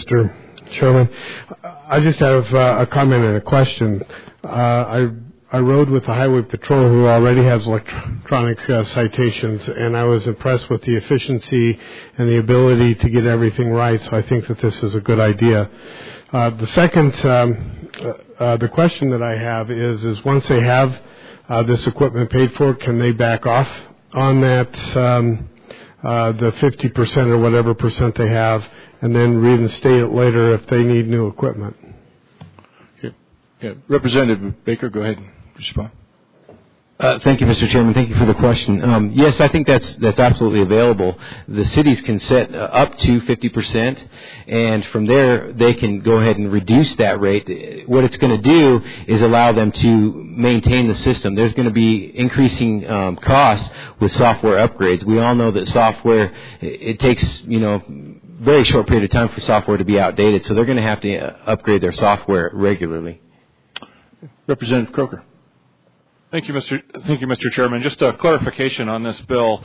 Mr. Chairman. I just have a comment and a question. I rode with the Highway Patrol, who already has electronic citations, and I was impressed with the efficiency and the ability to get everything right, so I think that this is a good idea. The question that I have is once they have this equipment paid for, can they back off on that, the 50% or whatever percent they have, and then reinstate it later if they need new equipment? Yeah. Representative Baker, go ahead and respond. Thank you, Mr. Chairman. Thank you for the question. Yes, I think that's absolutely available. The cities can set up to 50%, and from there they can go ahead and reduce that rate. What it's going to do is allow them to maintain the system. There's going to be increasing costs with software upgrades. We all know that software, it takes, very short period of time for software to be outdated, so they're going to have to upgrade their software regularly. Representative Croker. Thank you, Mr. Chairman. Just a clarification on this bill.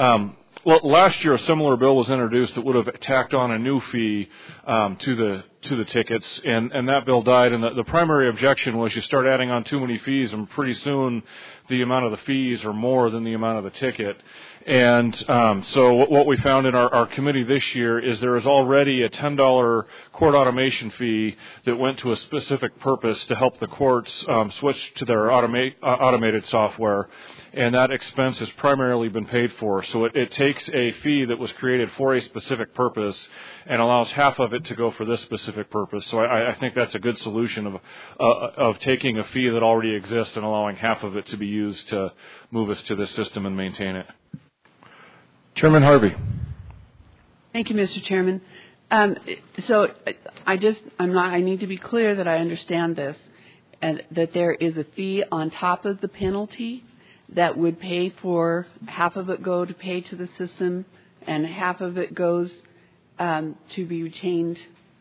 Last year a similar bill was introduced that would have tacked on a new fee to the tickets, and that bill died. And the primary objection was you start adding on too many fees, and pretty soon the amount of the fees are more than the amount of the ticket. And so what we found in our committee this year is there is already a $10 court automation fee that went to a specific purpose to help the courts switch to their automated software, and that expense has primarily been paid for. So it takes a fee that was created for a specific purpose and allows half of it to go for this specific purpose. So I think that's a good solution of taking a fee that already exists and allowing half of it to be used to move us to this system and maintain it. Chairman Harvey. Thank you, Mr. Chairman. So I need to be clear that I understand this, and that there is a fee on top of the penalty that would pay for half of it go to pay to the system, and half of it goes to be retained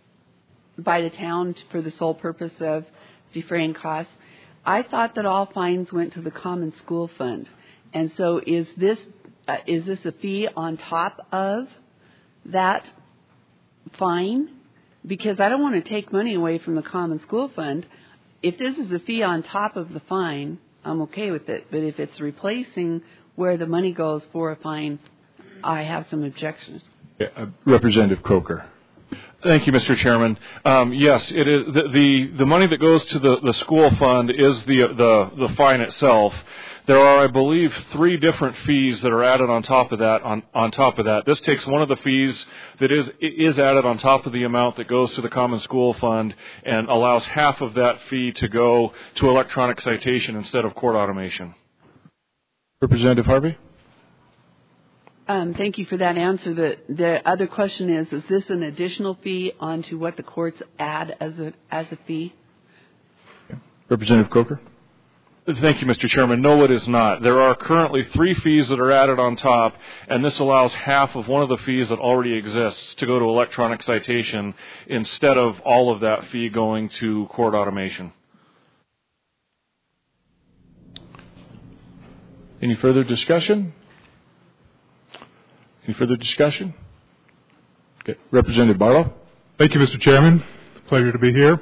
by the town for the sole purpose of defraying costs. I thought that all fines went to the Common School Fund, and so is this a fee on top of that fine? Because I don't want to take money away from the Common School Fund. If this is a fee on top of the fine, I'm okay with it. But if it's replacing where the money goes for a fine, I have some objections. Yeah, Representative Croker. Thank you, Mr. Chairman. Yes, it is the money that goes to the school fund is the fine itself. There are, I believe, 3 different fees that are added on top of that. On top of that, this takes one of the fees that is added on top of the amount that goes to the Common School Fund and allows half of that fee to go to electronic citation instead of court automation. Representative Harvey. Thank you for that answer. The other question is this an additional fee onto what the courts add as a fee? Representative Croker. Thank you, Mr. Chairman. No, it is not. There are currently 3 fees that are added on top, and this allows half of one of the fees that already exists to go to electronic citation instead of all of that fee going to court automation. Any further discussion? Any further discussion? Okay. Representative Barlow. Thank you, Mr. Chairman. Pleasure to be here.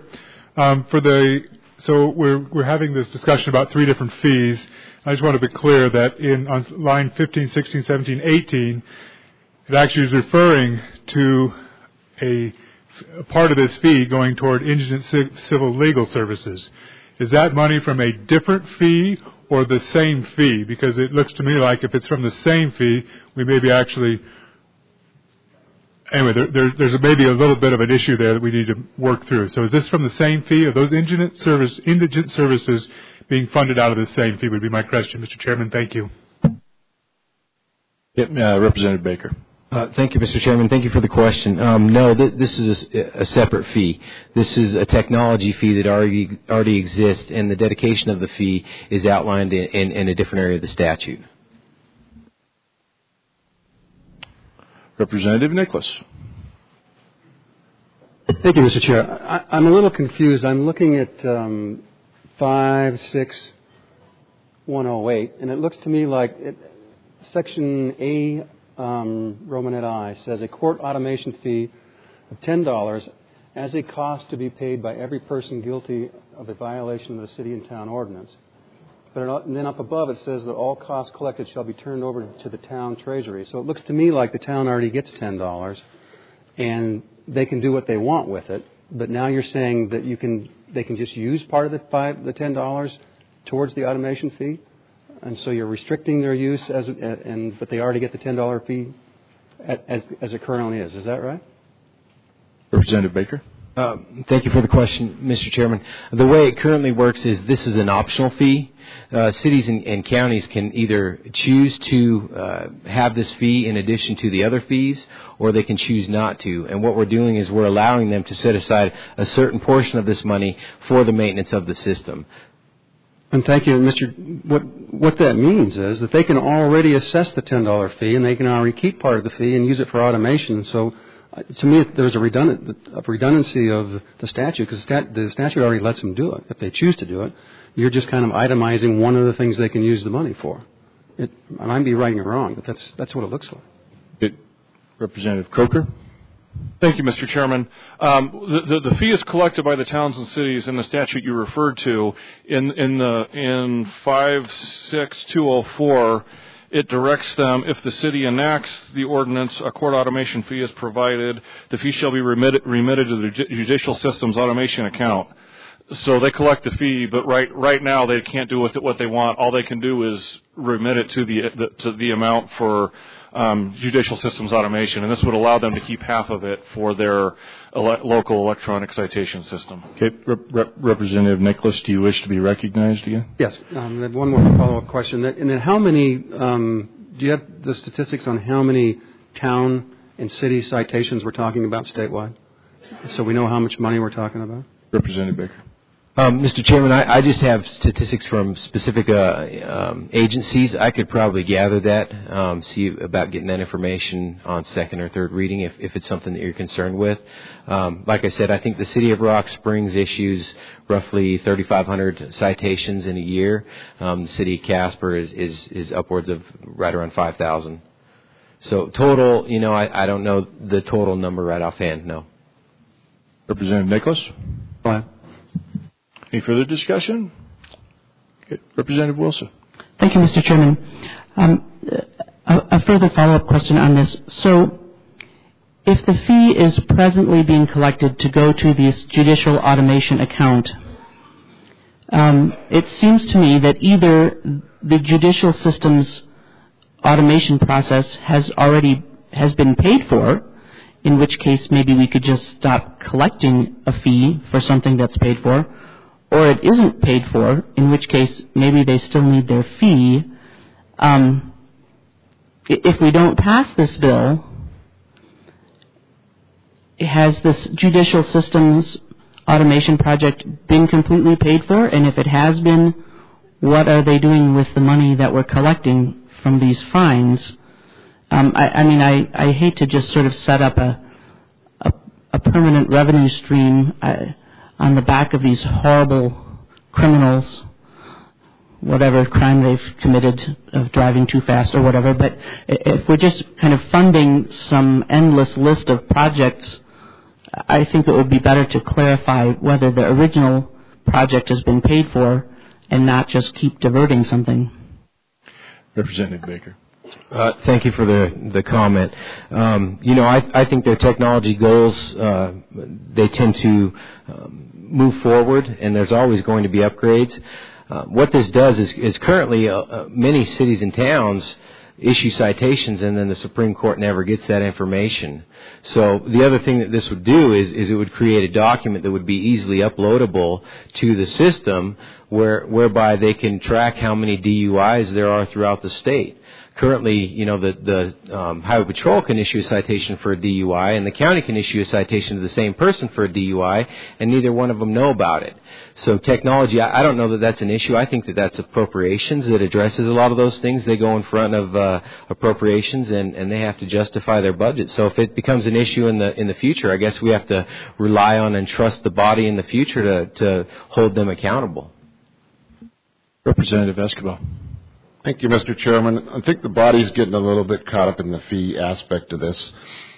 So we're having this discussion about 3 different fees. I just want to be clear that on line 15, 16, 17, 18, it actually is referring to a part of this fee going toward indigent civil legal services. Is that money from a different fee or the same fee? Because it looks to me like if it's from the same fee, we may be actually... Anyway, there's maybe a little bit of an issue there that we need to work through. So is this from the same fee? Are those indigent services being funded out of the same fee would be my question, Mr. Chairman. Thank you. Representative Baker. Thank you, Mr. Chairman. Thank you for the question. No, this is a separate fee. This is a technology fee that already exists, and the dedication of the fee is outlined in a different area of the statute. Representative Nicholas. Thank you, Mr. Chair. I'm a little confused. I'm looking at 56108, and it looks to me like Section A, Romanet I, says a court automation fee of $10 as a cost to be paid by every person guilty of a violation of the city and town ordinance. And then up above it says that all costs collected shall be turned over to the town treasury. So it looks to me like the town already gets $10 and they can do what they want with it. But now you're saying that they can just use part of the $10 towards the automation fee, and so you're restricting their use but they already get the $10 fee as it currently is. Is that right? Representative Baker. Thank you for the question, Mr. Chairman. The way it currently works is this is an optional fee. Cities and counties can either choose to have this fee in addition to the other fees, or they can choose not to. And what we're doing is we're allowing them to set aside a certain portion of this money for the maintenance of the system. And thank you, Mr. What that means is that they can already assess the $10 fee, and they can already keep part of the fee and use it for automation. So, to me, there's a redundancy of the statute, because the statute already lets them do it. If they choose to do it, you're just kind of itemizing one of the things they can use the money for. I might be right or wrong, but that's what it looks like. Representative Coker. Thank you, Mr. Chairman. The fee is collected by the towns and cities in the statute you referred to. In 56204, it directs them, if the city enacts the ordinance, a court automation fee is provided. The fee shall be remitted to the judicial systems automation account. So they collect the fee, but right now they can't do with it what they want. All they can do is remit it to the amount for judicial systems automation, and this would allow them to keep half of it for their local electronic citation system. Okay, Representative Nicholas, do you wish to be recognized again? Yes. I have one more follow-up question. And then how many? Do you have the statistics on how many town and city citations we're talking about statewide, so we know how much money we're talking about? Representative Baker. Mr. Chairman, I just have statistics from specific agencies. I could probably gather that, see about getting that information on second or third reading if it's something that you're concerned with. Like I said, I think the City of Rock Springs issues roughly 3,500 citations in a year. The City of Casper is upwards of right around 5,000. So total, I don't know the total number right offhand, no. Representative Nicholas? Go ahead. Any further discussion? Okay. Representative Wilson. Thank you, Mr. Chairman. A further follow-up question on this. So, if the fee is presently being collected to go to this judicial automation account, it seems to me that either the judicial systems automation process has been paid for, in which case maybe we could just stop collecting a fee for something that's paid for, or it isn't paid for, in which case maybe they still need their fee. If we don't pass this bill, has this judicial systems automation project been completely paid for? And if it has been, what are they doing with the money that we're collecting from these fines? I hate to just sort of set up a permanent revenue stream on the back of these horrible criminals, whatever crime they've committed of driving too fast or whatever. But if we're just kind of funding some endless list of projects, I think it would be better to clarify whether the original project has been paid for and not just keep diverting something. Representative Baker. Thank you for the comment. I think their technology goals, they tend to move forward, and there's always going to be upgrades. What this does is currently many cities and towns issue citations, and then the Supreme Court never gets that information. So the other thing that this would do is it would create a document that would be easily uploadable to the system whereby they can track how many DUIs there are throughout the state. Currently, the Highway Patrol can issue a citation for a DUI, and the county can issue a citation to the same person for a DUI, and neither one of them know about it. So technology, I don't know that that's an issue. I think that that's appropriations that addresses a lot of those things. They go in front of appropriations, and they have to justify their budget. So if it becomes an issue in the future, I guess we have to rely on and trust the body in the future to hold them accountable. Representative Escobar. Thank you, Mr. Chairman. I think the body's getting a little bit caught up in the fee aspect of this.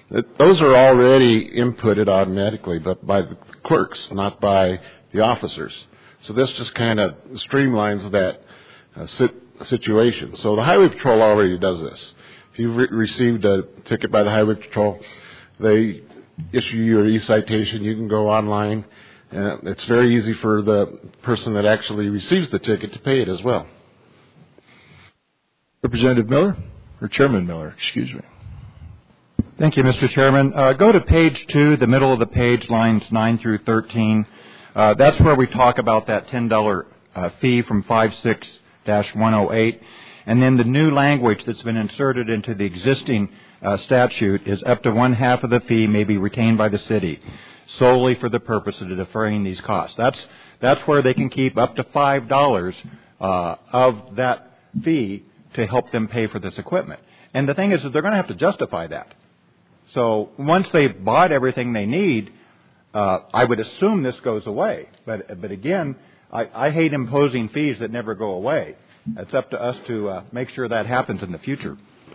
those are already inputted automatically, but by the clerks, not by the officers. So this just kind of streamlines that situation. So the Highway Patrol already does this. If you've received a ticket by the Highway Patrol, they issue you an e-citation. You can go online, and it's very easy for the person that actually receives the ticket to pay it as well. Representative Miller, or Chairman Miller, excuse me. Thank you, Mr. Chairman. Go to page 2, the middle of the page, lines 9 through 13. That's where we talk about that $10 fee from 56-108. And then the new language that's been inserted into the existing statute is up to 1/2 of the fee may be retained by the city solely for the purpose of deferring these costs. That's where they can keep up to $5 of that fee to help them pay for this equipment. And the thing is that they're going to have to justify that. So once they've bought everything they need, I would assume this goes away. But again, I hate imposing fees that never go away. It's up to us to make sure that happens in the future.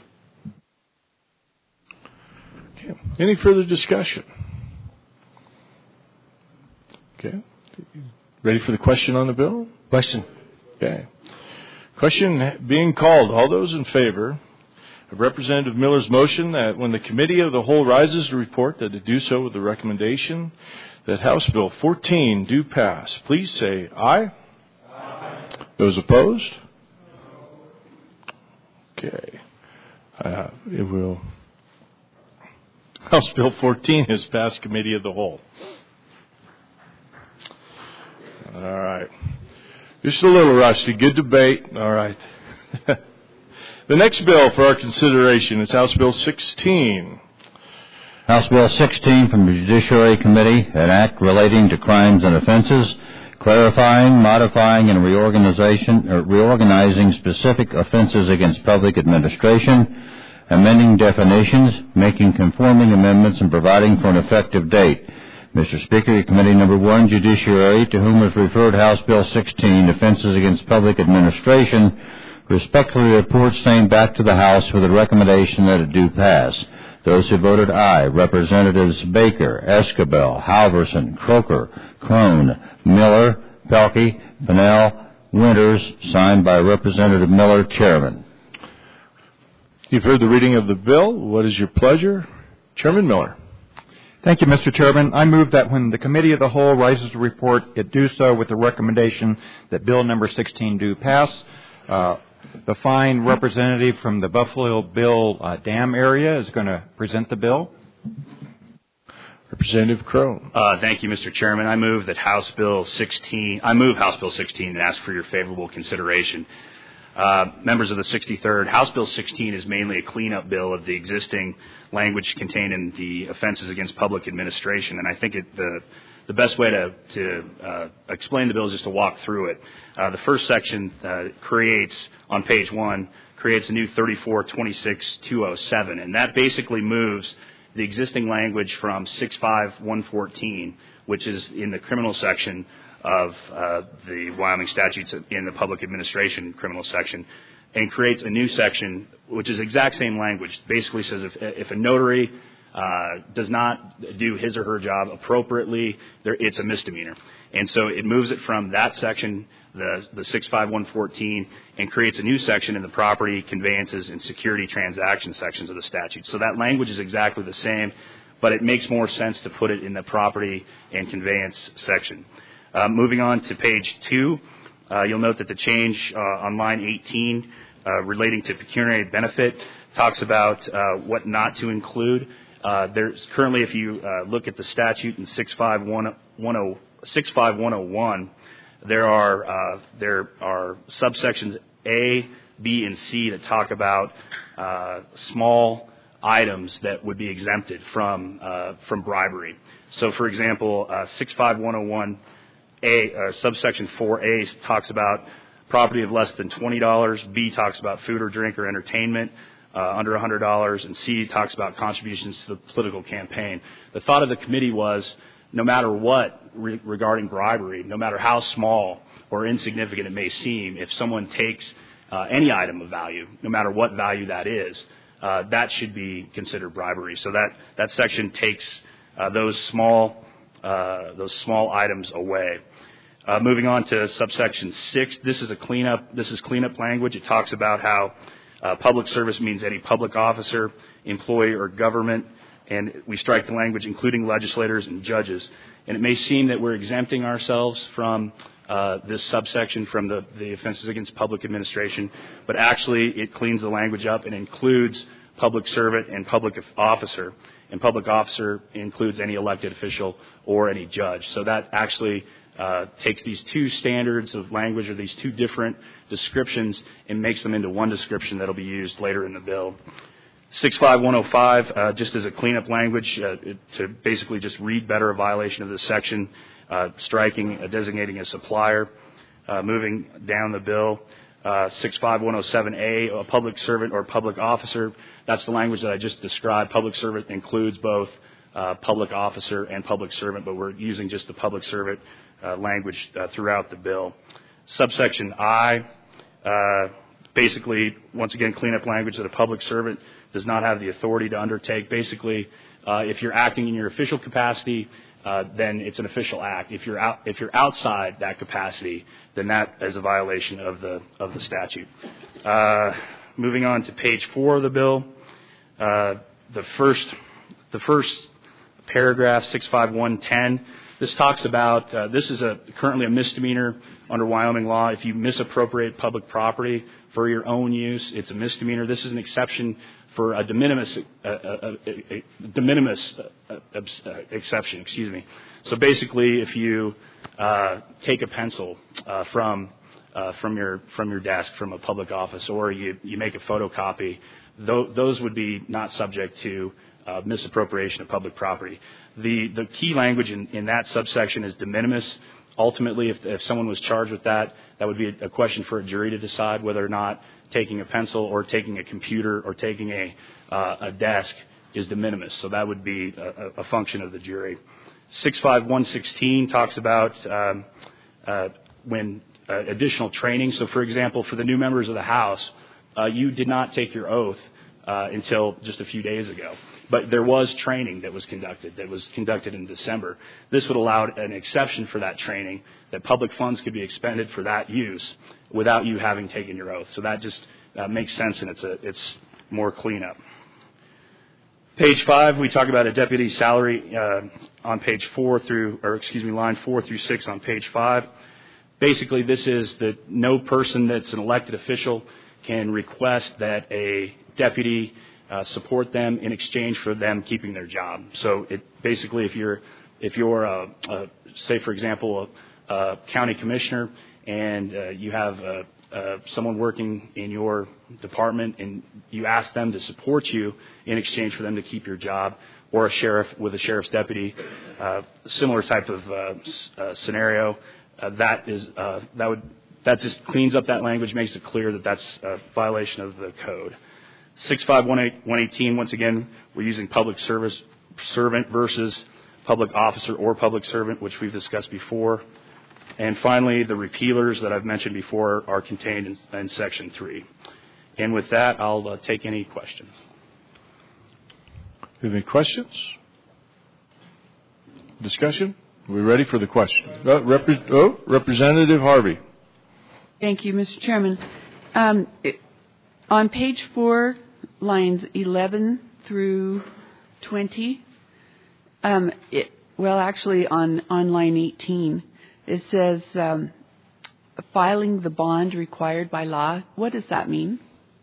Okay. Any further discussion? Okay. Ready for the question on the bill? Question. Okay. Question being called. All those in favor of Representative Miller's motion that when the Committee of the Whole rises to report, that it do so with the recommendation that House Bill 14 do pass, please say aye. Aye. Those opposed? Okay. It will. House Bill 14 has passed Committee of the Whole. All right. Just a little rusty. Good debate. All right. The next bill for our consideration is House Bill 16. House Bill 16 from the Judiciary Committee, an act relating to crimes and offenses, clarifying, modifying, and reorganizing specific offenses against public administration, amending definitions, making conforming amendments, and providing for an effective date. Mr. Speaker, Committee Number 1, Judiciary, to whom is referred House Bill 16, Offenses Against Public Administration, respectfully reports same back to the House with a recommendation that it do pass. Those who voted aye, Representatives Baker, Escabel, Halverson, Croker, Crone, Miller, Pelkey, Pennell, Winters, signed by Representative Miller, Chairman. You've heard the reading of the bill. What is your pleasure? Chairman Miller. Thank you, Mr. Chairman. I move that when the Committee of the Whole rises to report, it do so with the recommendation that Bill number 16 do pass. The fine representative from the Buffalo Bill Dam area is going to present the bill. Representative Crone. Thank you, Mr. Chairman. I move House Bill 16 and ask for your favorable consideration. Members of the 63rd, House Bill 16 is mainly a cleanup bill of the existing language contained in the Offenses Against Public Administration, and I think the best way to explain the bill is just to walk through it. The first section creates, on page 1, creates a new 3426-207, and that basically moves the existing language from 65114, which is in the criminal section of the Wyoming statutes in the public administration criminal section, and creates a new section which is exact same language. Basically says if a notary does not do his or her job appropriately, it's a misdemeanor. And so it moves it from that section, the 65114, and creates a new section in the property, conveyances, and security transaction sections of the statute. So that language is exactly the same, but it makes more sense to put it in the property and conveyance section. Moving on to page 2, you'll note that the change on line 18 relating to pecuniary benefit talks about what not to include. There's currently, if you look at the statute in 65101, there are subsections A, B, and C that talk about small items that would be exempted from bribery. So, for example, 65101 subsection 4A talks about property of less than $20. B talks about food or drink or entertainment under $100, and C talks about contributions to the political campaign. The thought of the committee was, no matter what regarding bribery, no matter how small or insignificant it may seem, if someone takes any item of value, no matter what value that is, that should be considered bribery. So that section takes those small items away. Moving on to subsection 6, this is cleanup language. It talks about how public service means any public officer, employee, or government, and we strike the language including legislators and judges. And it may seem that we're exempting ourselves from this subsection from the offenses against public administration, but actually it cleans the language up and includes public servant and public officer. And public officer includes any elected official or any judge. So that actually takes these two standards of language, or these two different descriptions, and makes them into one description that will be used later in the bill. 65105, just as a cleanup language, to basically just read better a violation of this section, striking, designating a supplier. Moving down the bill, 65107A, a public servant or public officer. That's the language that I just described. Public servant includes both public officer and public servant, but we're using just the public servant language throughout the bill. Subsection I, basically, once again, cleanup language that a public servant does not have the authority to undertake. Basically, if you're acting in your official capacity, then it's an official act. If you're outside that capacity, then that is a violation of the statute. Moving on to page 4 of the bill, the first paragraph, 65110. This talks about this is currently a misdemeanor under Wyoming law. If you misappropriate public property for your own use, it's a misdemeanor. This is an exception for a de minimis exception. Excuse me. So basically, if you take a pencil from your desk from a public office, or you make a photocopy, those would be not subject to misappropriation of public property. The key language in that subsection is de minimis. Ultimately, if someone was charged with that would be a question for a jury to decide whether or not taking a pencil or taking a computer or taking a desk is de minimis. So that would be a function of the jury. 65116 talks about when additional training. So, for example, for the new members of the House, you did not take your oath until just a few days ago. But there was training that was conducted in December. This would allow an exception for that training, that public funds could be expended for that use without you having taken your oath. So that just makes sense, and it's more cleanup. Page 5, we talk about a deputy salary on page line 4 through 6 on page 5. Basically, this is that no person that's an elected official can request that a deputy support them in exchange for them keeping their job. So basically, if you're say, for example, a county commissioner, and you have someone working in your department, and you ask them to support you in exchange for them to keep your job, or a sheriff with a sheriff's deputy, similar type of scenario, that just cleans up that language, makes it clear that that's a violation of the code. 65118, once again, we're using public service servant versus public officer or public servant, which we've discussed before. And finally, the repealers that I've mentioned before are contained in Section 3. And with that, I'll take any questions. Do you have any questions? Discussion? Are we ready for the question? Representative Harvey. Thank you, Mr. Chairman. On page 4, lines 11 through 20, actually on line 18, it says filing the bond required by law. What does that mean?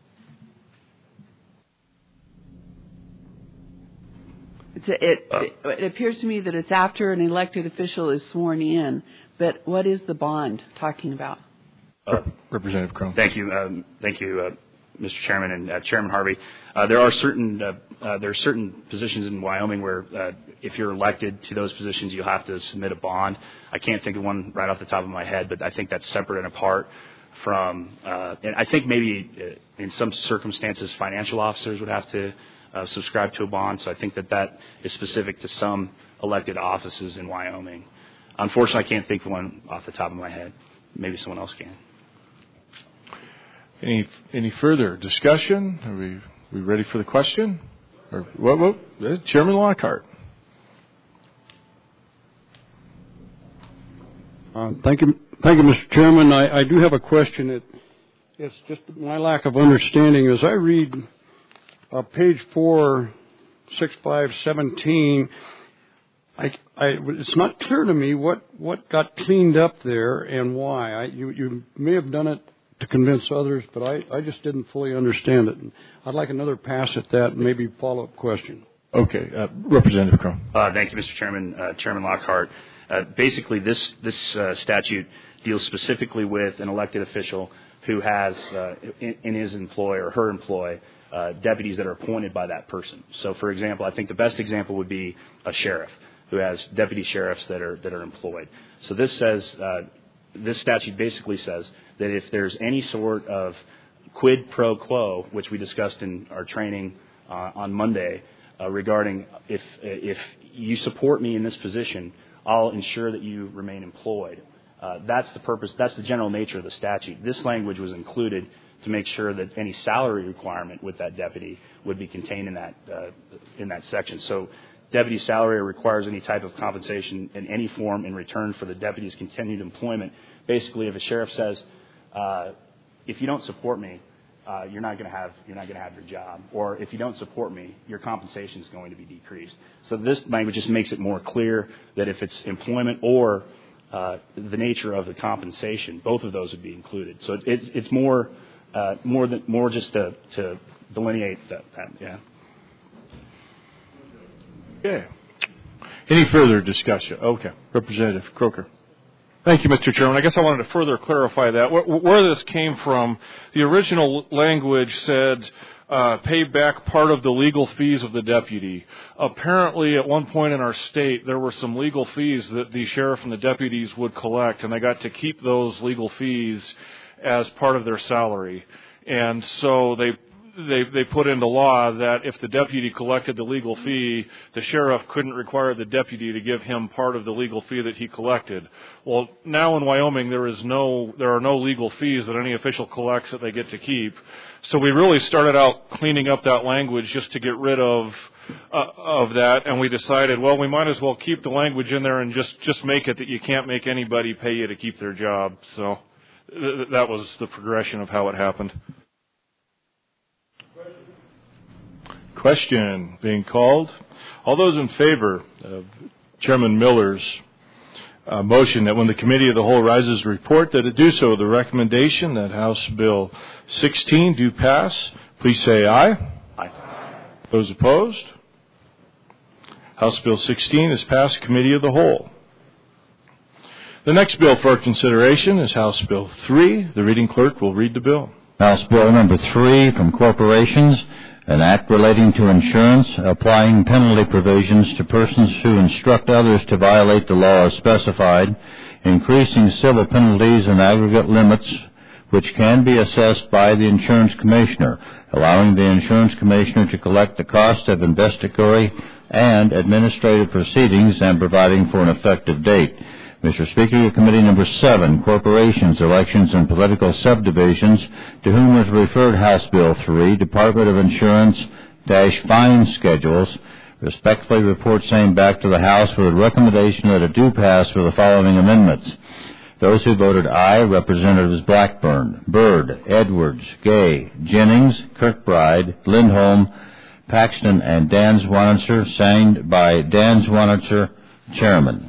It appears to me that it's after an elected official is sworn in, but what is the bond talking about? Representative Crum. Thank you, Mr. Chairman and Chairman Harvey. There are certain positions in Wyoming where if you're elected to those positions, you'll have to submit a bond. I can't think of one right off the top of my head, but I think that's separate and apart from. And I think maybe in some circumstances, financial officers would have to subscribe to a bond. So I think that is specific to some elected offices in Wyoming. Unfortunately, I can't think of one off the top of my head. Maybe someone else can. Any further discussion? Are we We ready for the question? Chairman Lockhart. Thank you, Mr. Chairman. I do have a question. It's just my lack of understanding. As I read page 4, 6517, it's not clear to me what got cleaned up there and why. You may have done it to convince others, but I just didn't fully understand it. I'd like another pass at that and maybe follow-up question. Okay. Representative Crum. Thank you, Mr. Chairman. Chairman Lockhart. Basically, this statute deals specifically with an elected official who has in his employ or her employ deputies that are appointed by that person. So, for example, I think the best example would be a sheriff who has deputy sheriffs that are employed. So this says this statute basically says that if there's any sort of quid pro quo, which we discussed in our training on Monday, regarding if you support me in this position, I'll ensure that you remain employed. That's the purpose. That's the general nature of the statute. This language was included to make sure that any salary requirement with that deputy would be contained in that section. So deputy salary requires any type of compensation in any form in return for the deputy's continued employment. Basically, if a sheriff says, if you don't support me, you're not going to have your job, or if you don't support me, your compensation is going to be decreased. So this language just makes it more clear that if it's employment or the nature of the compensation, both of those would be included. So it's more just to delineate that. Yeah. Okay. Any further discussion? Okay. Representative Croker. Thank you, Mr. Chairman. I guess I wanted to further clarify that. Where this came from, the original language said pay back part of the legal fees of the deputy. Apparently, at one point in our state, there were some legal fees that the sheriff and the deputies would collect, and they got to keep those legal fees as part of their salary. And so they put into law that if the deputy collected the legal fee, the sheriff couldn't require the deputy to give him part of the legal fee that he collected. Well, now in Wyoming, there are no legal fees that any official collects that they get to keep. So we really started out cleaning up that language just to get rid of that, and we decided, well, we might as well keep the language in there and just make it that you can't make anybody pay you to keep their job. So that was the progression of how it happened. Question being called. All those in favor of Chairman Miller's motion that when the Committee of the Whole rises to report that it do so with the recommendation that House Bill 16 do pass, please say aye. Aye. Those opposed? House Bill 16 is passed Committee of the Whole. The next bill for our consideration is House Bill 3. The reading clerk will read the bill. House Bill number 3 from Corporations, an act relating to insurance, applying penalty provisions to persons who instruct others to violate the law as specified, increasing civil penalties and aggregate limits which can be assessed by the insurance commissioner, allowing the insurance commissioner to collect the cost of investigatory and administrative proceedings and providing for an effective date. Mr. Speaker, Committee number 7, Corporations, Elections, and Political Subdivisions, to whom was referred House Bill 3, Department of Insurance-Fine Schedules, respectfully report same back to the House with a recommendation that it do pass with the following amendments. Those who voted aye, Representatives Blackburn, Byrd, Edwards, Gay, Jennings, Kirkbride, Lindholm, Paxton, and Dan Zwanitzer, signed by Dan Zwanitzer, Chairman.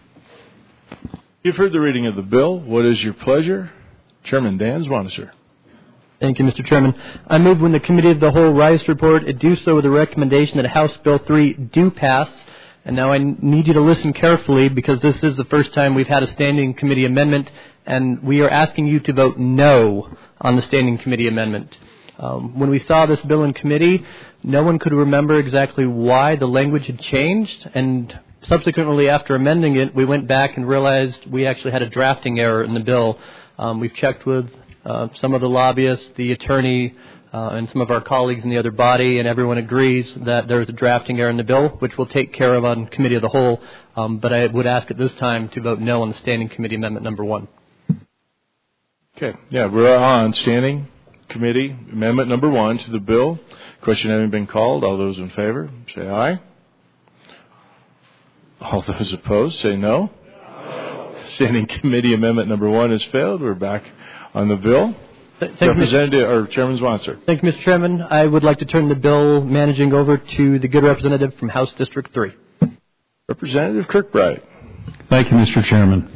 You've heard the reading of the bill. What is your pleasure? Chairman Dan Zwanitzer. Thank you, Mr. Chairman. I move when the Committee of the Whole rise to report, it do so with the recommendation that House Bill 3 do pass. And now I need you to listen carefully because this is the first time we've had a standing committee amendment, and we are asking you to vote no on the standing committee amendment. When we saw this bill in committee, no one could remember exactly why the language had changed, and subsequently, after amending it, we went back and realized we actually had a drafting error in the bill. We've checked with some of the lobbyists, the attorney, and some of our colleagues in the other body, and everyone agrees that there is a drafting error in the bill, which we'll take care of on Committee of the Whole. But I would ask at this time to vote no on the Standing Committee Amendment number 1. Okay. Yeah, we're on standing. committee amendment number 1 to the bill. Question having been called, all those in favor, say aye. All those opposed, say no. Standing committee amendment number 1 has failed. We're back on the bill. Representative or Chairman Zwanser. Thank you, Mr. Chairman. I would like to turn the bill managing over to the good representative from House District 3. Representative Kirkbride. Thank you, Mr. Chairman.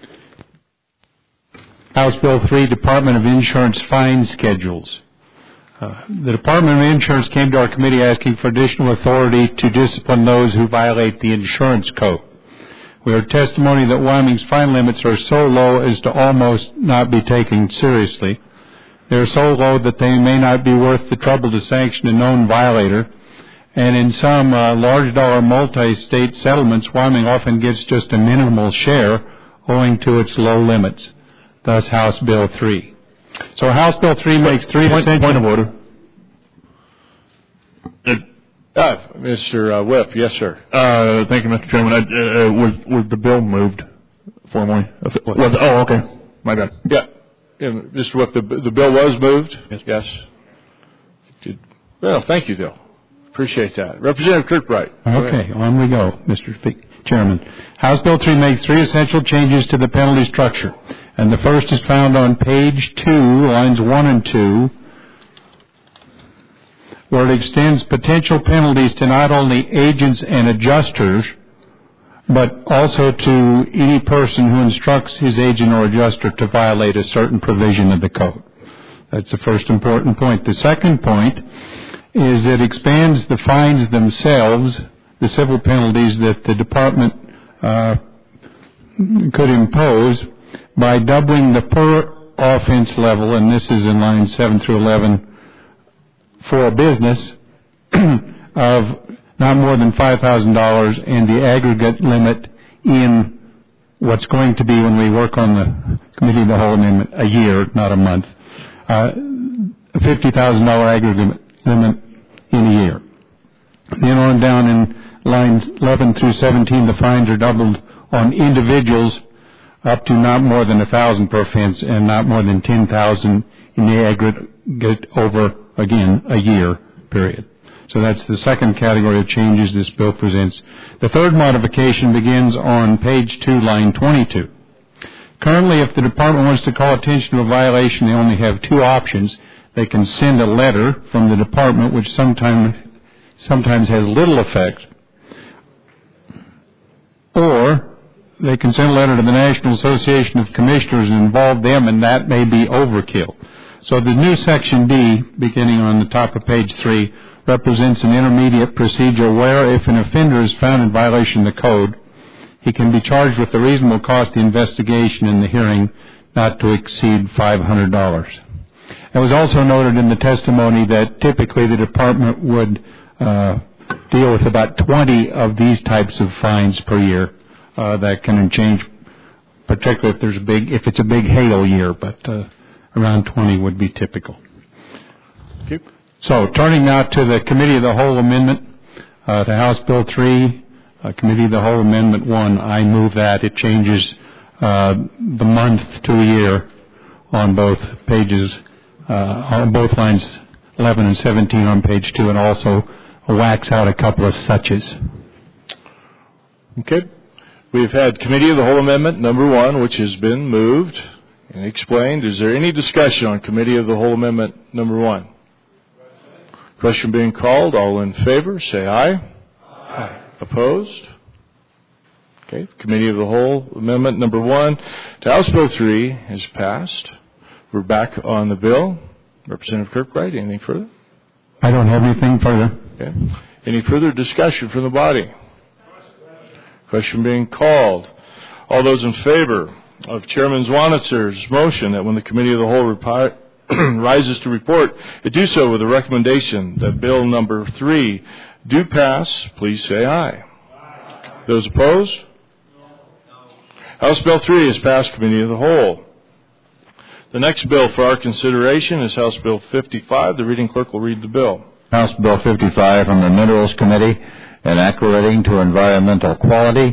House Bill 3, Department of Insurance Fine Schedules. The Department of Insurance came to our committee asking for additional authority to discipline those who violate the insurance code. We heard testimony that Wyoming's fine limits are so low as to almost not be taken seriously. They are so low that they may not be worth the trouble to sanction a known violator. And in some large dollar multi-state settlements, Wyoming often gets just a minimal share owing to its low limits. Thus, House Bill 3. So House Bill 3 makes three essential... Point of order. Mr. Whip, yes, sir. Thank you, Mr. Chairman. Was the bill moved formally? Okay. My bad. Yeah. Mr. Whip, the bill was moved? Yes. Well, thank you, Bill. Appreciate that. Representative Kirkbride. Okay, on we go, Mr. Chairman. House Bill 3 makes three essential changes to the penalty structure. And the first is found on page 2, lines 1 and 2, where it extends potential penalties to not only agents and adjusters, but also to any person who instructs his agent or adjuster to violate a certain provision of the code. That's the first important point. The second point is it expands the fines themselves, the civil penalties that the department could impose, by doubling the per offense level, and this is in lines 7 through 11, for a business of not more than $5,000, and the aggregate limit in what's going to be, when we work on the Committee of the Whole Amendment, a year, not a month, a $50,000 aggregate limit in a year. Then on down in lines 11 through 17, the fines are doubled on individuals up to not more than $1,000 per offense and not more than $10,000 in the aggregate over, again, a year period. So that's the second category of changes this bill presents. The third modification begins on page 2, line 22. Currently, if the department wants to call attention to a violation, they only have two options. They can send a letter from the department, which sometimes has little effect, or they can send a letter to the National Association of Commissioners and involve them, and that may be overkill. So the new Section D, beginning on the top of page 3, represents an intermediate procedure where, if an offender is found in violation of the code, he can be charged with the reasonable cost of the investigation and the hearing not to exceed $500. It was also noted in the testimony that typically the department would deal with about 20 of these types of fines per year. That can change, particularly if it's a big hail year, but around 20 would be typical. Okay. So turning now to the Committee of the Whole Amendment, to House Bill 3, Committee of the Whole Amendment 1, I move that. It changes the month to a year on both pages, on both lines 11 and 17 on page 2, and also whacks out a couple of suches. Okay. We've had Committee of the Whole Amendment number 1, which has been moved and explained. Is there any discussion on Committee of the Whole Amendment number 1? Question being called. All in favor, say aye. Aye. Opposed? Okay. Committee of the Whole Amendment number 1 to House Bill 3 is passed. We're back on the bill. Representative Kirkbride, anything further? I don't have anything further. Okay. Any further discussion from the body? Question being called. All those in favor of Chairman Zwanitzer's motion that when the Committee of the Whole rises to report, it do so with a recommendation that Bill number 3 do pass, please say aye. Aye. Those opposed? No. House Bill 3 is passed, Committee of the Whole. The next bill for our consideration is House Bill 55. The reading clerk will read the bill. House Bill 55 from the Minerals Committee, an act relating to environmental quality.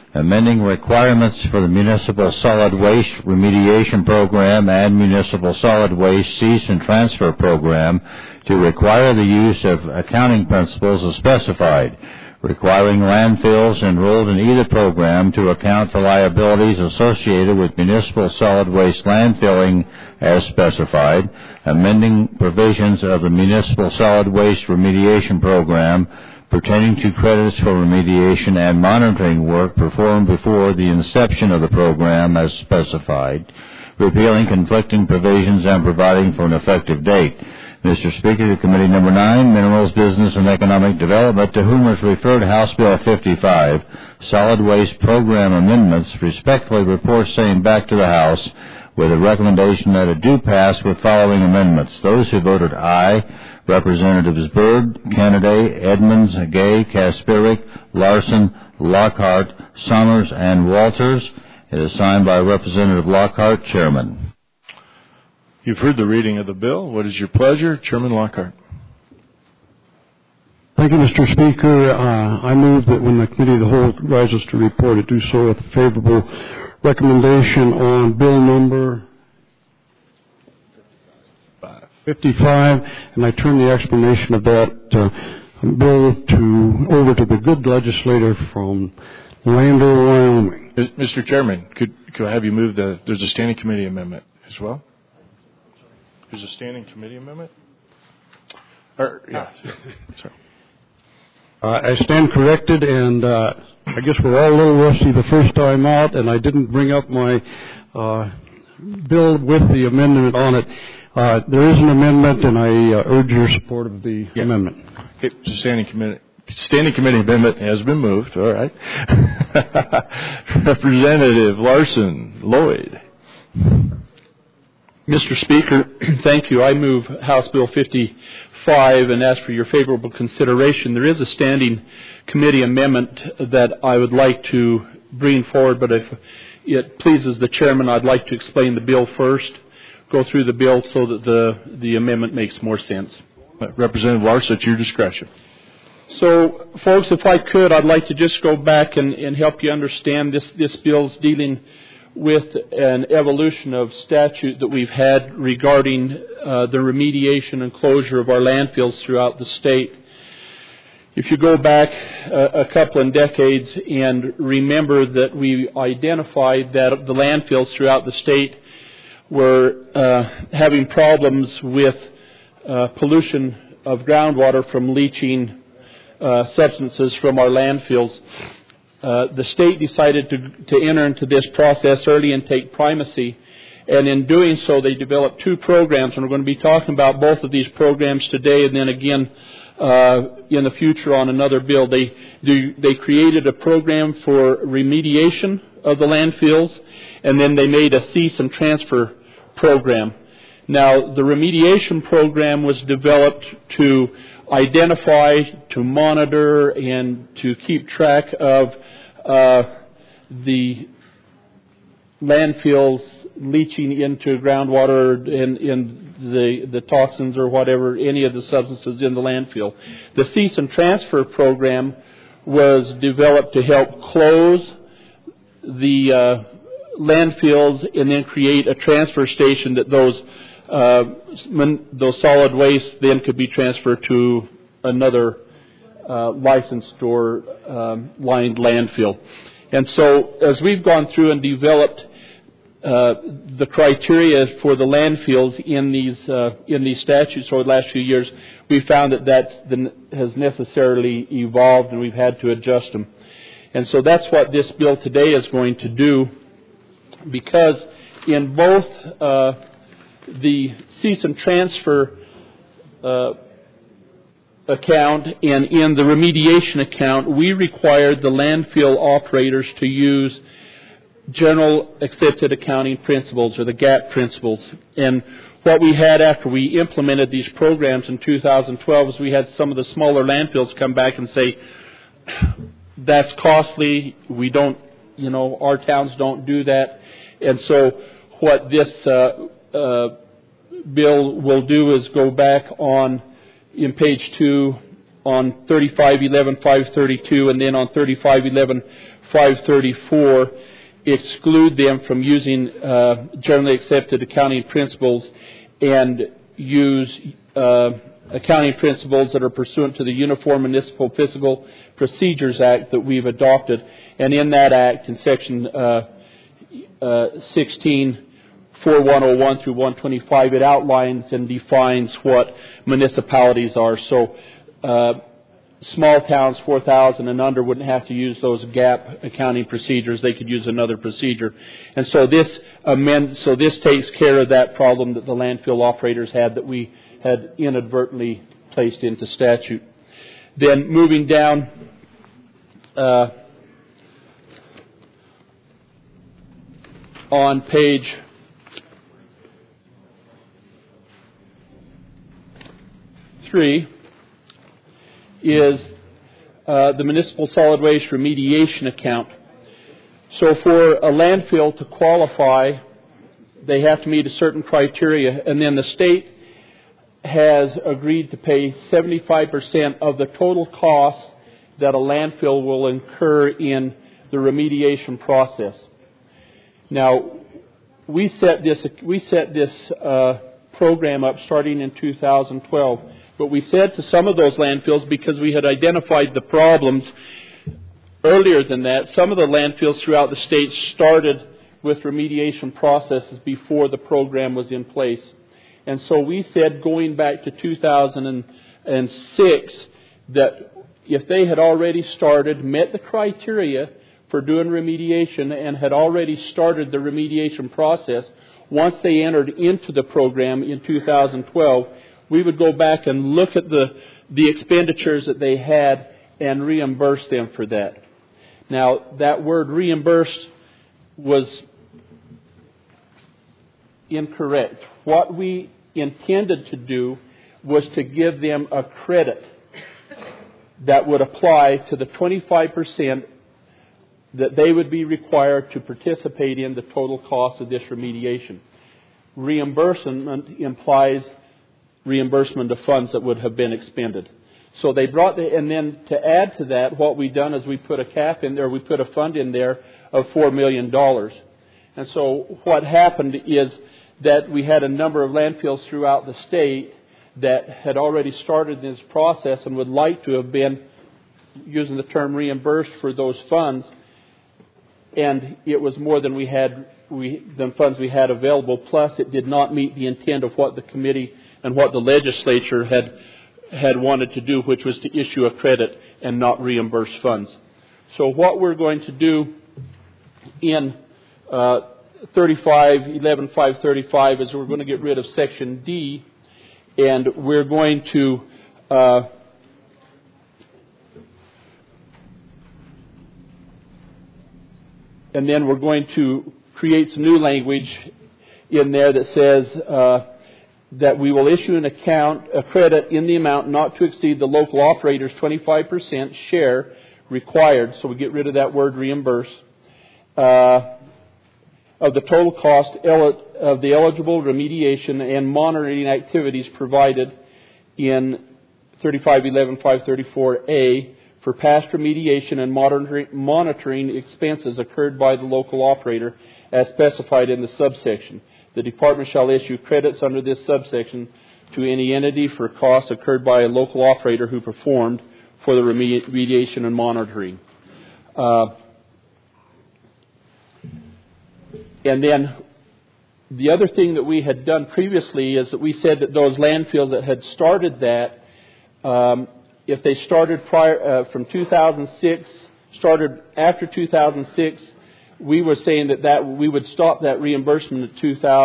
amending requirements for the Municipal Solid Waste Remediation Program and Municipal Solid Waste Cease and Transfer Program to require the use of accounting principles as specified, requiring landfills enrolled in either program to account for liabilities associated with municipal solid waste landfilling as specified, amending provisions of the Municipal Solid Waste Remediation Program pertaining to credits for remediation and monitoring work performed before the inception of the program as specified, repealing conflicting provisions and providing for an effective date. Mr. Speaker, to Committee Number 9, Minerals, Business, and Economic Development, to whom is referred House Bill 55, Solid Waste Program Amendments, respectfully report same back to the House with a recommendation that it do pass with following amendments. Those who voted aye, Representatives Byrd, Kennedy, Edmonds, Gay, Kaspirik, Larson, Lockhart, Summers, and Walters. It is signed by Representative Lockhart, Chairman. You've heard the reading of the bill. What is your pleasure? Chairman Lockhart. Thank you, Mr. Speaker. I move that when the Committee of the Whole rises to report, it do so with a favorable recommendation on bill number 55, and I turn the explanation of that bill over to the good legislator from Lander, Wyoming. Mr. Chairman, could I have you move there's a standing committee amendment as well? There's a standing committee amendment? Sorry. I stand corrected, and I guess we're all a little rusty the first time out, and I didn't bring up my bill with the amendment on it. There is an amendment, and I urge your support of the amendment. Okay, so standing committee amendment has been moved. All right. Representative Larson, Lloyd. Mr. Speaker, thank you. I move House Bill 55 and ask for your favorable consideration. There is a standing committee amendment that I would like to bring forward, but if it pleases the chairman, I'd like to explain the bill first, go through the bill so that the amendment makes more sense. Representative Larson, at your discretion. So, folks, if I could, I'd like to just go back and help you understand this bill's dealing with an evolution of statute that we've had regarding the remediation and closure of our landfills throughout the state. If you go back a couple of decades and remember that we identified that the landfills throughout the state were having problems with pollution of groundwater from leaching substances from our landfills, the state decided to enter into this process early and take primacy. And in doing so, they developed two programs, and we're going to be talking about both of these programs today and then again in the future on another bill. They created a program for remediation of the landfills, and then they made a cease and transfer program. Now, the remediation program was developed to identify, to monitor, and to keep track of the landfills leaching into groundwater and the toxins or whatever, any of the substances in the landfill. The cease and transfer program was developed to help close the landfills and then create a transfer station that those solid waste then could be transferred to another licensed or lined landfill. And so as we've gone through and developed the criteria for the landfills in these statutes over the last few years, we found that has necessarily evolved, and we've had to adjust them. And so that's what this bill today is going to do, because in both the cease and transfer account and in the remediation account, we required the landfill operators to use General Accepted Accounting Principles, or the GAAP principles. And what we had after we implemented these programs in 2012 is we had some of the smaller landfills come back and say, that's costly, we don't, our towns don't do that. And so what this bill will do is go back in page 2 on 3511-532 and then on 3511 534 exclude them from using generally accepted accounting principles and use accounting principles that are pursuant to the Uniform Municipal Fiscal Procedures Act that we've adopted. And in that act, in Section 16.4101 through 125, it outlines and defines what municipalities are. So small towns, 4,000 and under, wouldn't have to use those GAAP accounting procedures. They could use another procedure. And so this takes care of that problem that the landfill operators had that we had inadvertently placed into statute. Then moving down, on page 3 is the municipal solid waste remediation account. So for a landfill to qualify, they have to meet a certain criteria, and then the state has agreed to pay 75% of the total cost that a landfill will incur in the remediation process. Now, we set this program up starting in 2012, but we said to some of those landfills, because we had identified the problems earlier than that, some of the landfills throughout the state started with remediation processes before the program was in place. And so we said, going back to 2006, that if they had already started, met the criteria for doing remediation, and had already started the remediation process, once they entered into the program in 2012, we would go back and look at the expenditures that they had and reimburse them for that. Now, that word reimbursed was incorrect. What we intended to do was to give them a credit that would apply to the 25% that they would be required to participate in the total cost of this remediation. Reimbursement implies reimbursement of funds that would have been expended. So they brought and then to add to that, what we've done is we put a cap in there, we put a fund in there of $4 million. And so what happened is that we had a number of landfills throughout the state that had already started this process and would like to have been, using the term, reimbursed for those funds. And it was more than than funds we had available. Plus, it did not meet the intent of what the committee and what the legislature had wanted to do, which was to issue a credit and not reimburse funds. So what we're going to do in 11.535 is we're going to get rid of Section D, and we're going to and then we're going to create some new language in there that says that we will issue a credit in the amount not to exceed the local operator's 25% share required. So we get rid of that word reimburse of the total cost of the eligible remediation and monitoring activities provided in 3511-534A for past remediation and monitoring expenses incurred by the local operator as specified in the subsection. The Department shall issue credits under this subsection to any entity for costs incurred by a local operator who performed for the remediation and monitoring. And then the other thing that we had done previously is that we said that those landfills that had started that, if they started from 2006, started after 2006, we were saying that we would stop that reimbursement in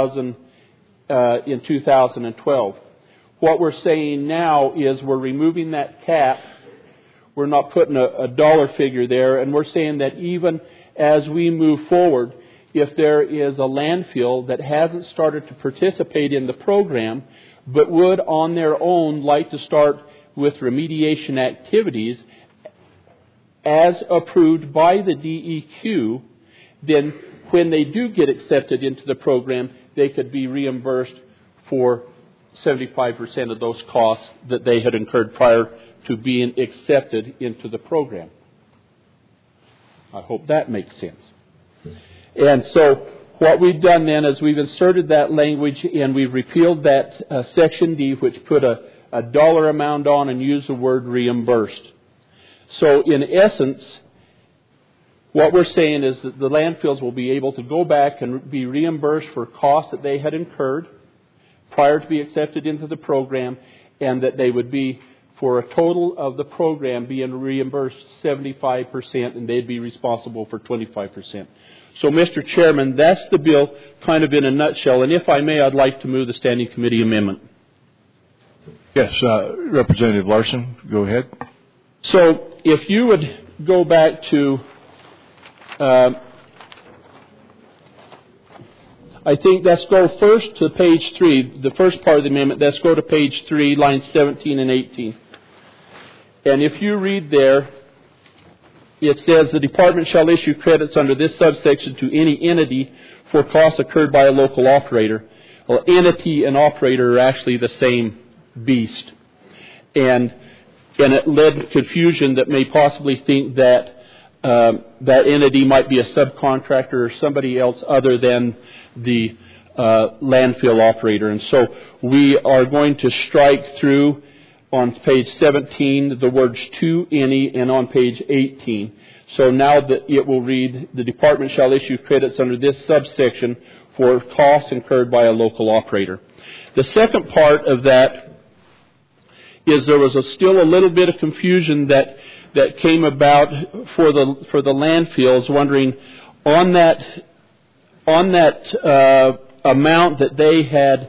2012. What we're saying now is we're removing that cap. We're not putting a dollar figure there, and we're saying that even as we move forward, if there is a landfill that hasn't started to participate in the program, but would on their own like to start with remediation activities as approved by the DEQ, then when they do get accepted into the program, they could be reimbursed for 75% of those costs that they had incurred prior to being accepted into the program. I hope that makes sense. And so what we've done then is we've inserted that language and we've repealed that Section D, which put a dollar amount on and used the word reimbursed. So in essence, what we're saying is that the landfills will be able to go back and be reimbursed for costs that they had incurred prior to be accepted into the program, and that they would be, for a total of the program, being reimbursed 75%, and they'd be responsible for 25%. So, Mr. Chairman, that's the bill kind of in a nutshell. And if I may, I'd like to move the Standing Committee amendment. Yes, Representative Larson, go ahead. So, if you would go back to, I think let's go first to page 3, the first part of the amendment. Let's go to page 3, lines 17 and 18. And if you read there, it says the department shall issue credits under this subsection to any entity for costs incurred by a local operator. Well, entity and operator are actually the same beast. And it led to confusion that may possibly think that that entity might be a subcontractor or somebody else other than the landfill operator. And so we are going to strike through on page 17 the words to any, and on page 18. So now that it will read, the department shall issue credits under this subsection for costs incurred by a local operator. The second part of that is there was still a little bit of confusion that came about for the landfills, wondering on that amount that they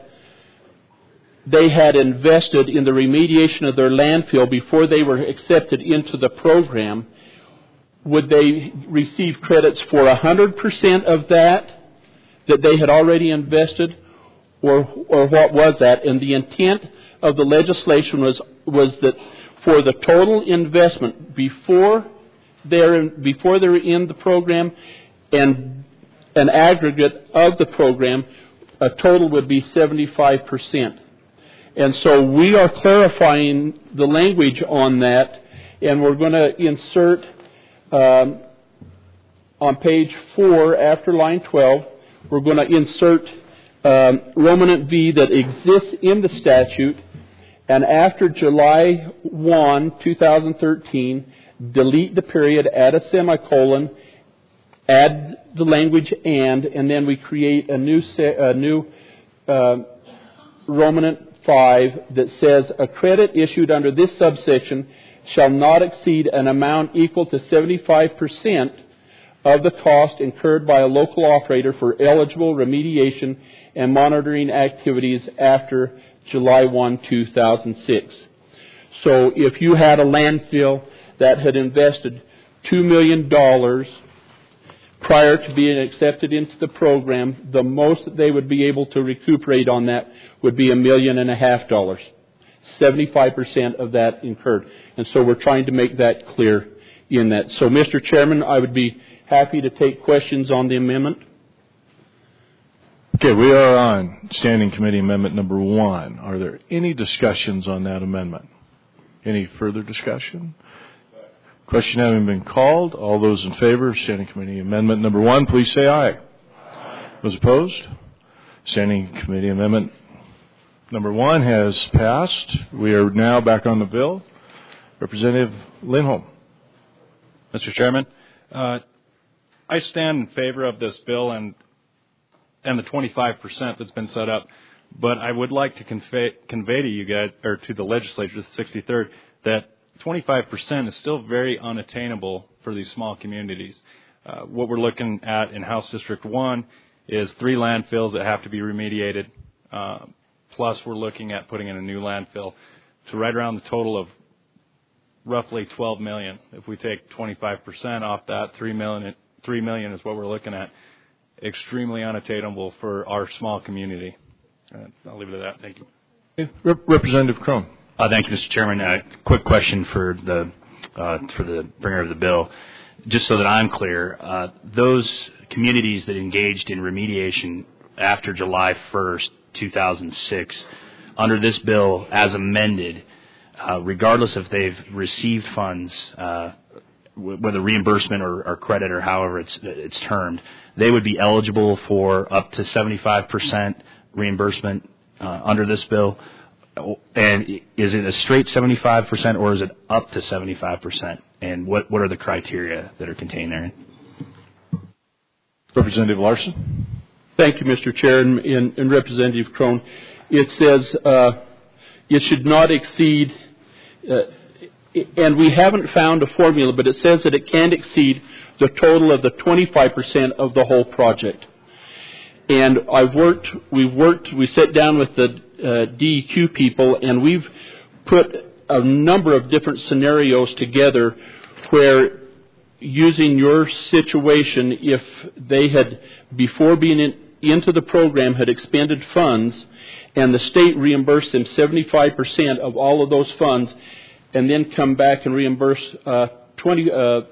had invested in the remediation of their landfill before they were accepted into the program, would they receive credits for 100% of that they had already invested, or what was that? And the intent of the legislation was that for the total investment before they're in the program and an aggregate of the program, a total would be 75%. And so we are clarifying the language on that, and we're going to insert on page 4 after line 12, we're going to insert Romanent V that exists in the statute, and after July 1, 2013, delete the period, add a semicolon, add the language and then we create a new Romanent 5 that says a credit issued under this subsection shall not exceed an amount equal to 75% of the cost incurred by a local operator for eligible remediation and monitoring activities after July 1, 2006. So if you had a landfill that had invested $2 million prior to being accepted into the program, the most that they would be able to recuperate on that would be $1.5 million. 75% of that incurred. And so we're trying to make that clear in that. So, Mr. Chairman, I would be happy to take questions on the amendment. Okay, we are on Standing Committee Amendment number 1. Are there any discussions on that amendment? Any further discussion? Question having been called, all those in favor of Standing Committee Amendment number 1, please say aye. Aye. Those opposed? Standing Committee Amendment number 1 has passed. We are now back on the bill. Representative Lindholm. Mr. Chairman, I stand in favor of this bill and the 25% that's been set up, but I would like to convey to you guys, or to the legislature, the 63rd, that 25% is still very unattainable for these small communities. What we're looking at in House District 1 is 3 landfills that have to be remediated, plus we're looking at putting in a new landfill. So right around the total of roughly $12 million. If we take 25% off that, $3 million is what we're looking at. Extremely unattainable for our small community. I'll leave it at that. Thank you. Representative Crone. Thank you, Mr. Chairman. Quick question for the bringer of the bill. Just so that I'm clear, those communities that engaged in remediation after July 1st, 2006, under this bill as amended, regardless if they've received funds whether reimbursement or credit or however it's termed, they would be eligible for up to 75% reimbursement under this bill. And is it a straight 75% or is it up to 75%? And what are the criteria that are contained therein? Representative Larson. Thank you, Mr. Chair, and Representative Crone. It says it should not exceed, and we haven't found a formula, but it says that it can't exceed the total of the 25% of the whole project. And we sat down with the DEQ people, and we've put a number of different scenarios together where, using your situation, if they had, before being into the program, had expended funds, and the state reimbursed them 75% of all of those funds, and then come back and reimburse 20,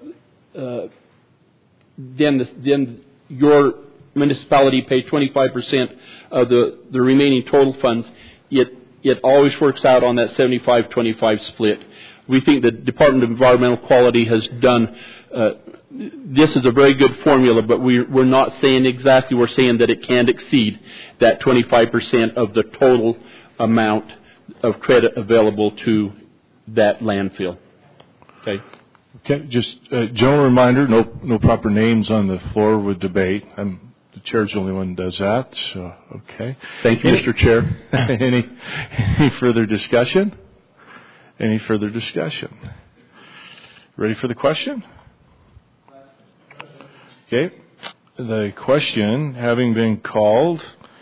then your municipality pay 25% of the remaining total funds. It always works out on that 75-25 split. We think the Department of Environmental Quality has done. This is a very good formula, but we're not saying exactly. We're saying that it can't exceed that 25% of the total amount of credit available to that landfill. Okay. Okay. Just general reminder: no proper names on the floor with debate. The chair's the only one who does that. So, okay. Thank you, Mr. Chair. Any further discussion? Any further discussion? Ready for the question? Okay. The question having been called,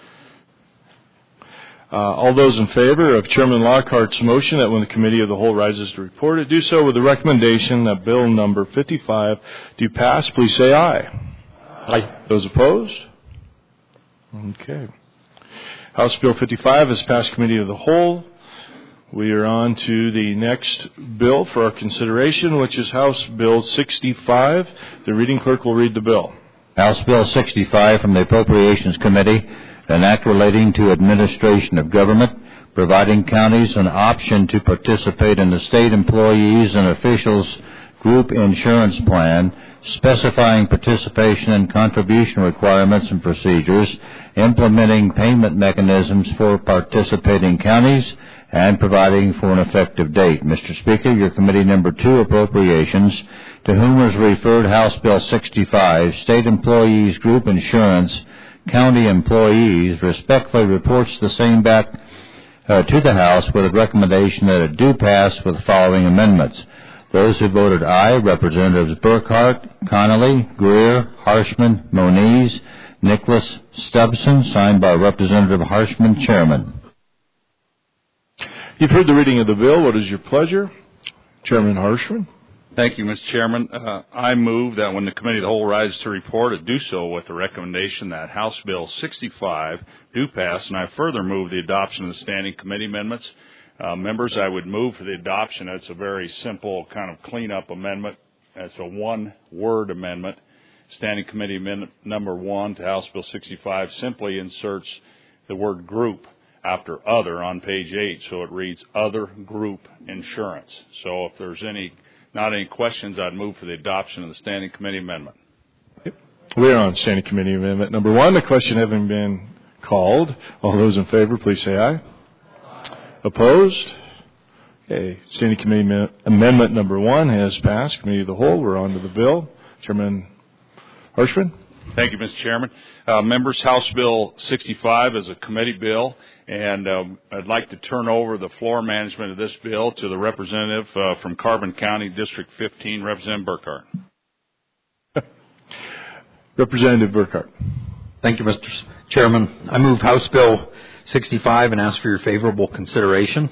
all those in favor of Chairman Lockhart's motion that when the Committee of the Whole rises to report it, do so with the recommendation that Bill number 55 do pass, please say aye. Aye. Those opposed? Okay. House Bill 55 has passed Committee of the Whole. We are on to the next bill for our consideration, which is House Bill 65. The reading clerk will read the bill. House Bill 65 from the Appropriations Committee, an act relating to administration of government, providing counties an option to participate in the state employees and officials group insurance plan, specifying participation and contribution requirements and procedures, implementing payment mechanisms for participating counties, and providing for an effective date. Mr. Speaker, your Committee Number 2, Appropriations, to whom was referred House Bill 65, State Employees Group Insurance, County Employees, respectfully reports the same back to the House with a recommendation that it do pass with the following amendments. Those who voted aye, Representatives Burkhart, Connolly, Greer, Harshman, Moniz, Nicholas, Stubson, signed by Representative Harshman, Chairman. You've heard the reading of the bill. What is your pleasure? Chairman Harshman. Thank you, Mr. Chairman. I move that when the Committee of the Whole rises to report, it do so with the recommendation that House Bill 65 do pass, and I further move the adoption of the standing committee amendments. Members, I would move for the adoption. It's a very simple kind of cleanup amendment. It's a one-word amendment. Standing Committee Amendment Number 1 to House Bill 65 simply inserts the word group after other on page 8, so it reads other group insurance. So if there's not any questions, I'd move for the adoption of the Standing Committee Amendment. We're on Standing Committee Amendment Number 1. The question having been called, all those in favor, please say aye. Opposed? Okay. Standing Committee Amendment Number 1 has passed. Committee of the Whole, we're on to the bill. Chairman Harshman. Thank you, Mr. Chairman. Members, House Bill 65 is a committee bill, and I'd like to turn over the floor management of this bill to the representative from Carbon County, District 15, Representative Burkhart. Representative Burkhart. Thank you, Mr. Chairman. I move House Bill 65 and ask for your favorable consideration.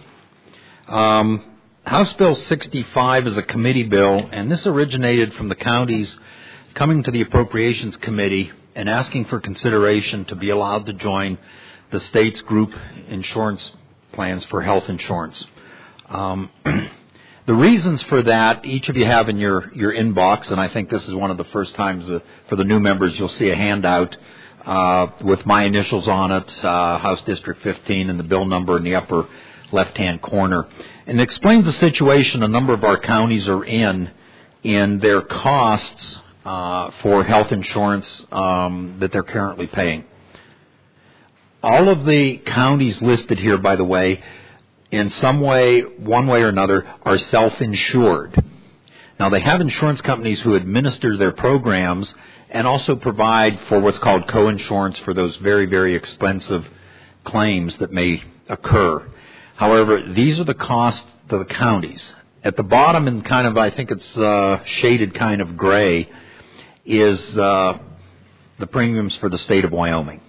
House Bill 65 is a committee bill, and this originated from the counties coming to the Appropriations Committee and asking for consideration to be allowed to join the state's group insurance plans for health insurance. The reasons for that, each of you have in your inbox, and I think this is one of the first times for the new members you'll see a handout with my initials on it, House District 15, and the bill number in the upper left-hand corner. And it explains the situation a number of our counties are in in their costs for health insurance that they're currently paying. All of the counties listed here, by the way, in some way, one way or another, are self-insured. Now, they have insurance companies who administer their programs and also provide for what's called co-insurance for those very, very expensive claims that may occur. However, these are the costs to the counties. At the bottom, in kind of, I think it's shaded kind of gray, is the premiums for the state of Wyoming.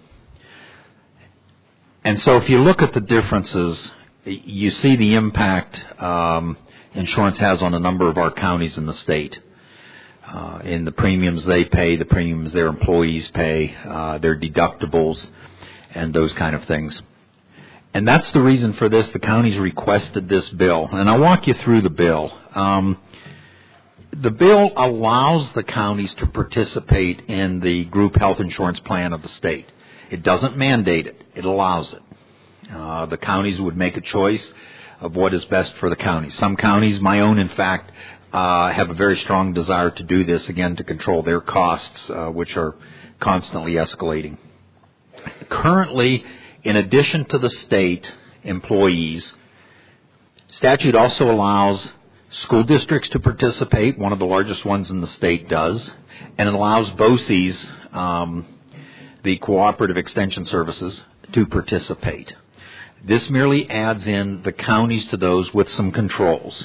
And so if you look at the differences, you see the impact insurance has on a number of our counties in the state. In the premiums they pay, the premiums their employees pay, their deductibles, and those kind of things. And that's the reason for this. The counties requested this bill. And I'll walk you through the bill. The bill allows the counties to participate in the group health insurance plan of the state. It doesn't mandate it. It allows it. The counties would make a choice of what is best for the counties. Some counties, my own in fact, have a very strong desire to do this, again, to control their costs, which are constantly escalating. Currently, in addition to the state employees, statute also allows school districts to participate. One of the largest ones in the state does. And it allows BOCES, the Cooperative Extension Services, to participate. This merely adds in the counties to those with some controls.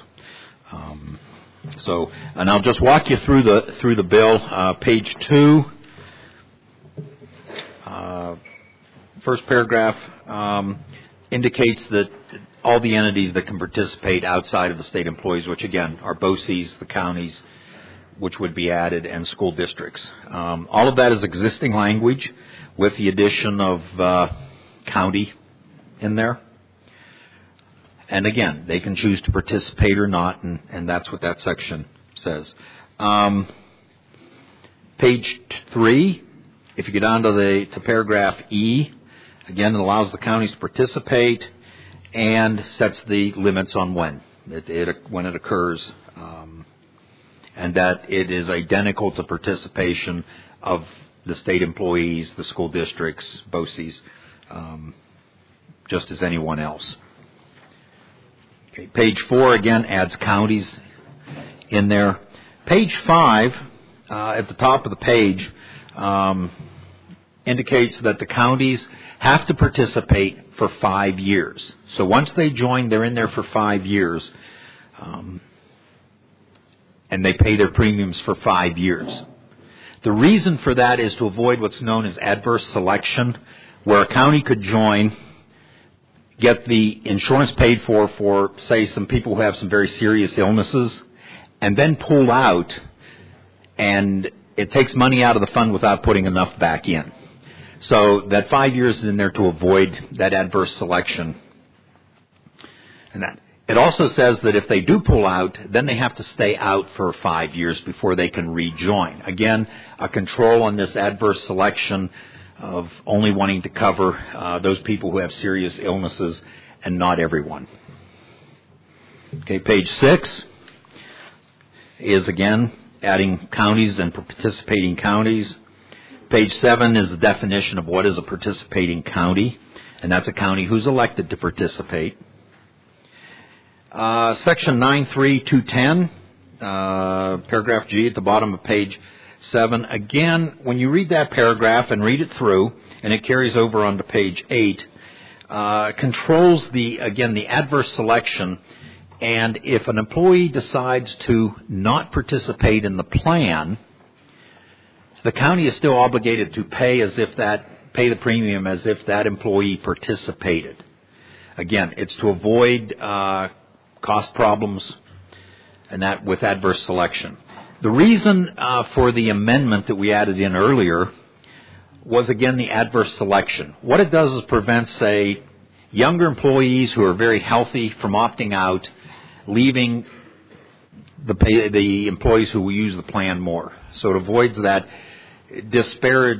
And I'll just walk you through the bill. Page 2, first paragraph indicates that all the entities that can participate outside of the state employees, which again are BOCES, the counties, which would be added, and school districts. All of that is existing language with the addition of county in there. And again, they can choose to participate or not, and that's what that section says. Page 3, if you get down to paragraph E, again, it allows the counties to participate and sets the limits on when it occurs, and that it is identical to participation of the state employees, the school districts, BOCES, just as anyone else. Okay, page 4 again adds counties in there. Page 5 at the top of the page indicates that the counties have to participate for 5 years. So once they join, they're in there for 5 years, and they pay their premiums for 5 years. The reason for that is to avoid what's known as adverse selection, where a county could join, get the insurance paid for, say, some people who have some very serious illnesses, and then pull out, and it takes money out of the fund without putting enough back in. So that 5 years is in there to avoid that adverse selection. And that it also says that if they do pull out, then they have to stay out for 5 years before they can rejoin. Again, a control on this adverse selection of only wanting to cover those people who have serious illnesses and not everyone. Okay, page 6 is again adding counties and participating counties. Page 7 is the definition of what is a participating county, and that's a county who's elected to participate. Section 93210, paragraph G at the bottom of page 7. Again, when you read that paragraph and read it through, and it carries over onto page 8, controls the adverse selection. And if an employee decides to not participate in the plan, the county is still obligated to pay the premium as if that employee participated. Again, it's to avoid cost problems and that with adverse selection. The reason for the amendment that we added in earlier was, again, the adverse selection. What it does is prevent, say, younger employees who are very healthy from opting out, leaving the employees who will use the plan more. So it avoids that disparate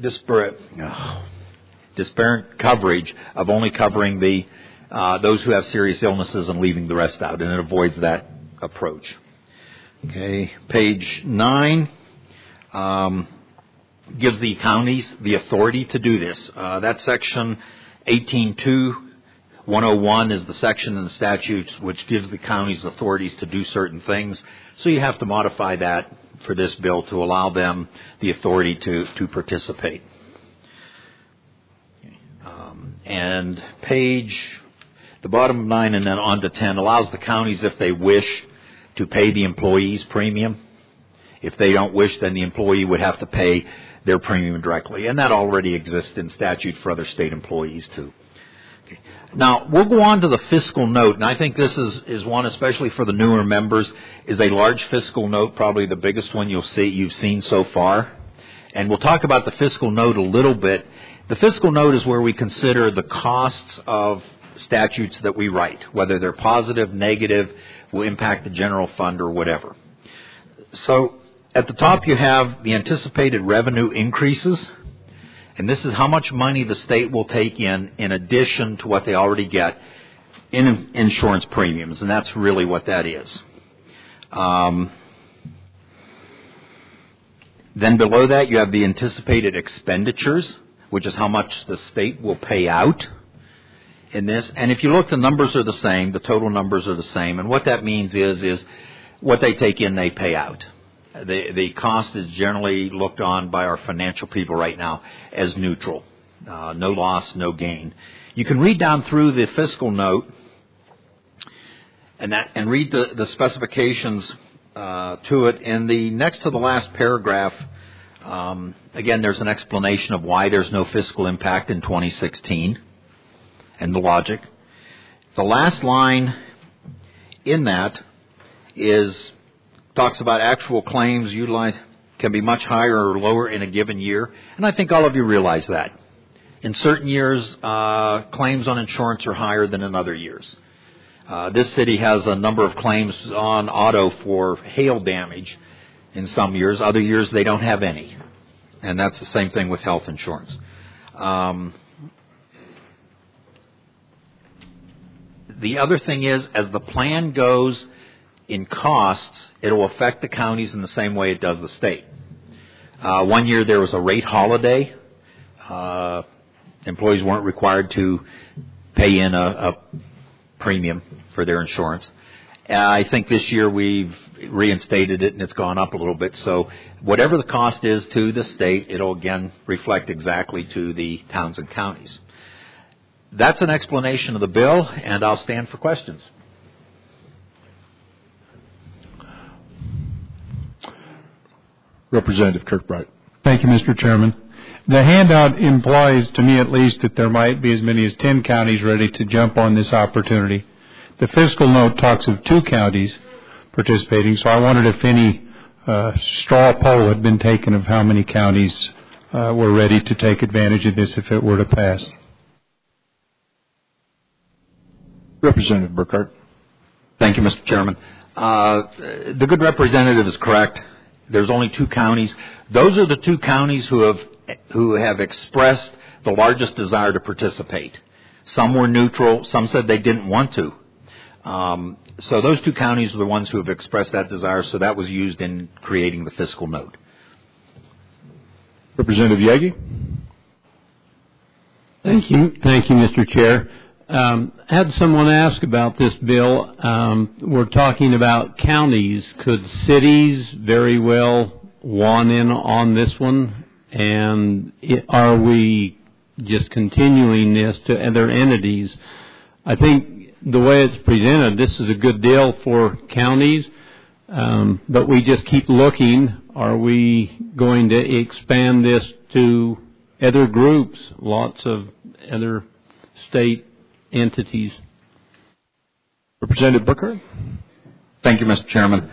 coverage of only covering those who have serious illnesses and leaving the rest out, and it avoids that approach. Okay, page 9 gives the counties the authority to do this. That's section 18.2.101 is the section in the statutes which gives the counties authorities to do certain things. So you have to modify that for this bill to allow them the authority to participate. And the bottom of 9 and then on to 10 allows the counties, if they wish, to pay the employee's premium. If they don't wish, then the employee would have to pay their premium directly. And that already exists in statute for other state employees too. Okay. Now, we'll go on to the fiscal note, and I think this is one, especially for the newer members, is a large fiscal note, probably the biggest one you've seen so far. And we'll talk about the fiscal note a little bit. The fiscal note is where we consider the costs of statutes that we write, whether they're positive, negative, will impact the general fund or whatever. So at the top you have the anticipated revenue increases, and this is how much money the state will take in addition to what they already get in insurance premiums, and that's really what that is. Then below that you have the anticipated expenditures, which is how much the state will pay out in this. And if you look, the numbers are the same, the total numbers are the same, and what that means is what they take in, they pay out. The cost is generally looked on by our financial people right now as neutral. No loss, no gain. You can read down through the fiscal note and read the specifications to it. In the next to the last paragraph, again, there's an explanation of why there's no fiscal impact in 2016 and the logic. The last line in that talks about actual claims utilized can be much higher or lower in a given year, and I think all of you realize that. In certain years, claims on insurance are higher than in other years. This city has a number of claims on auto for hail damage in some years. Other years, they don't have any. And that's the same thing with health insurance. The other thing is, as the plan goes in costs, it will affect the counties in the same way it does the state. One year there was a rate holiday. Employees weren't required to pay in a premium for their insurance. I think this year we've reinstated it and it's gone up a little bit. So whatever the cost is to the state, it'll again reflect exactly to the towns and counties. That's an explanation of the bill, and I'll stand for questions. Representative Kirkbride. Thank you, Mr. Chairman. The handout implies, to me at least, that there might be as many as 10 counties ready to jump on this opportunity. The fiscal note talks of 2 counties participating, so I wondered if any straw poll had been taken of how many counties were ready to take advantage of this if it were to pass. Representative Burkhart. Thank you, Mr. Chairman. The good representative is correct. There's only 2 counties. Those are the 2 counties who have expressed the largest desire to participate. Some were neutral. Some said they didn't want to. So those 2 counties are the ones who have expressed that desire. So that was used in creating the fiscal note. Representative Yagi. Thank you, Mr. Chair. Had someone ask about this bill. We're talking about counties. Could cities very well want in on this one? And are we just continuing this to other entities? I think the way it's presented, this is a good deal for counties, but we just keep looking. Are we going to expand this to other groups, lots of other state entities? Representative Booker. Thank you, Mr. Chairman.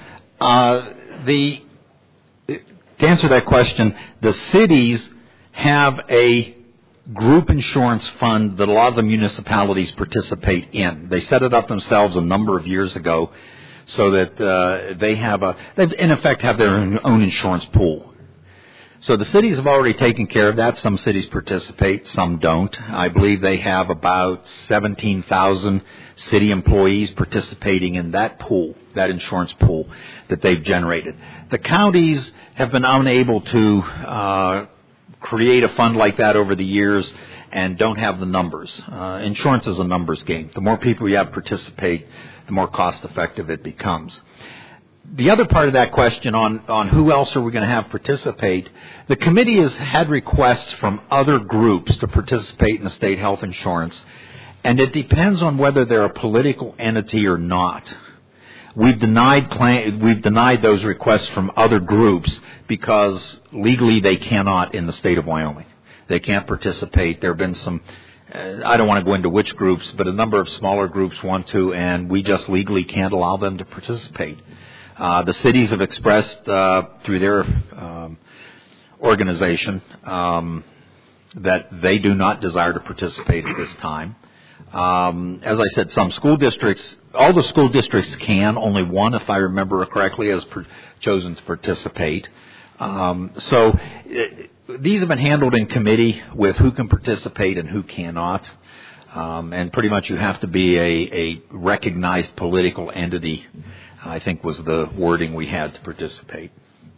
To answer that question, the cities have a group insurance fund that a lot of the municipalities participate in. They set it up themselves a number of years ago so that they in effect have their own insurance pool. So the cities have already taken care of that. Some cities participate, some don't. I believe they have about 17,000 city employees participating in that pool, that insurance pool that they've generated. The counties have been unable to create a fund like that over the years and don't have the numbers. Insurance is a numbers game. The more people you have participate, the more cost effective it becomes. The other part of that question on who else are we going to have participate, the committee has had requests from other groups to participate in the state health insurance, and it depends on whether they're a political entity or not. We've denied those requests from other groups because legally they cannot in the state of Wyoming. They can't participate. There have been some, I don't want to go into which groups, but a number of smaller groups want to, and we just legally can't allow them to participate. The cities have expressed through their organization that they do not desire to participate at this time. As I said, some school districts, all the school districts can, only one, if I remember correctly, has chosen to participate. So these have been handled in committee with who can participate and who cannot. And pretty much you have to be a recognized political entity, I think was the wording we had to participate.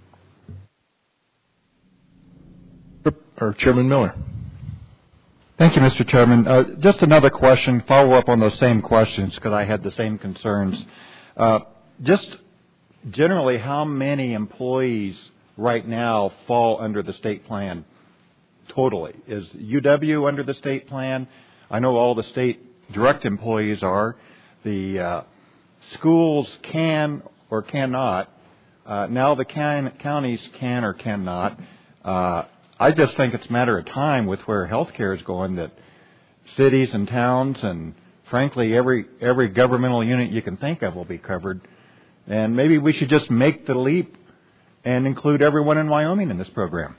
Chairman Miller. Thank you, Mr. Chairman. Just another question, follow up on those same questions because I had the same concerns. Just generally, how many employees right now fall under the state plan totally? Is UW under the state plan? I know all the state direct employees are. The schools can or cannot. Now the counties can or cannot. I just think it's a matter of time with where health care is going that cities and towns and, frankly, every governmental unit you can think of will be covered. And maybe we should just make the leap and include everyone in Wyoming in this program.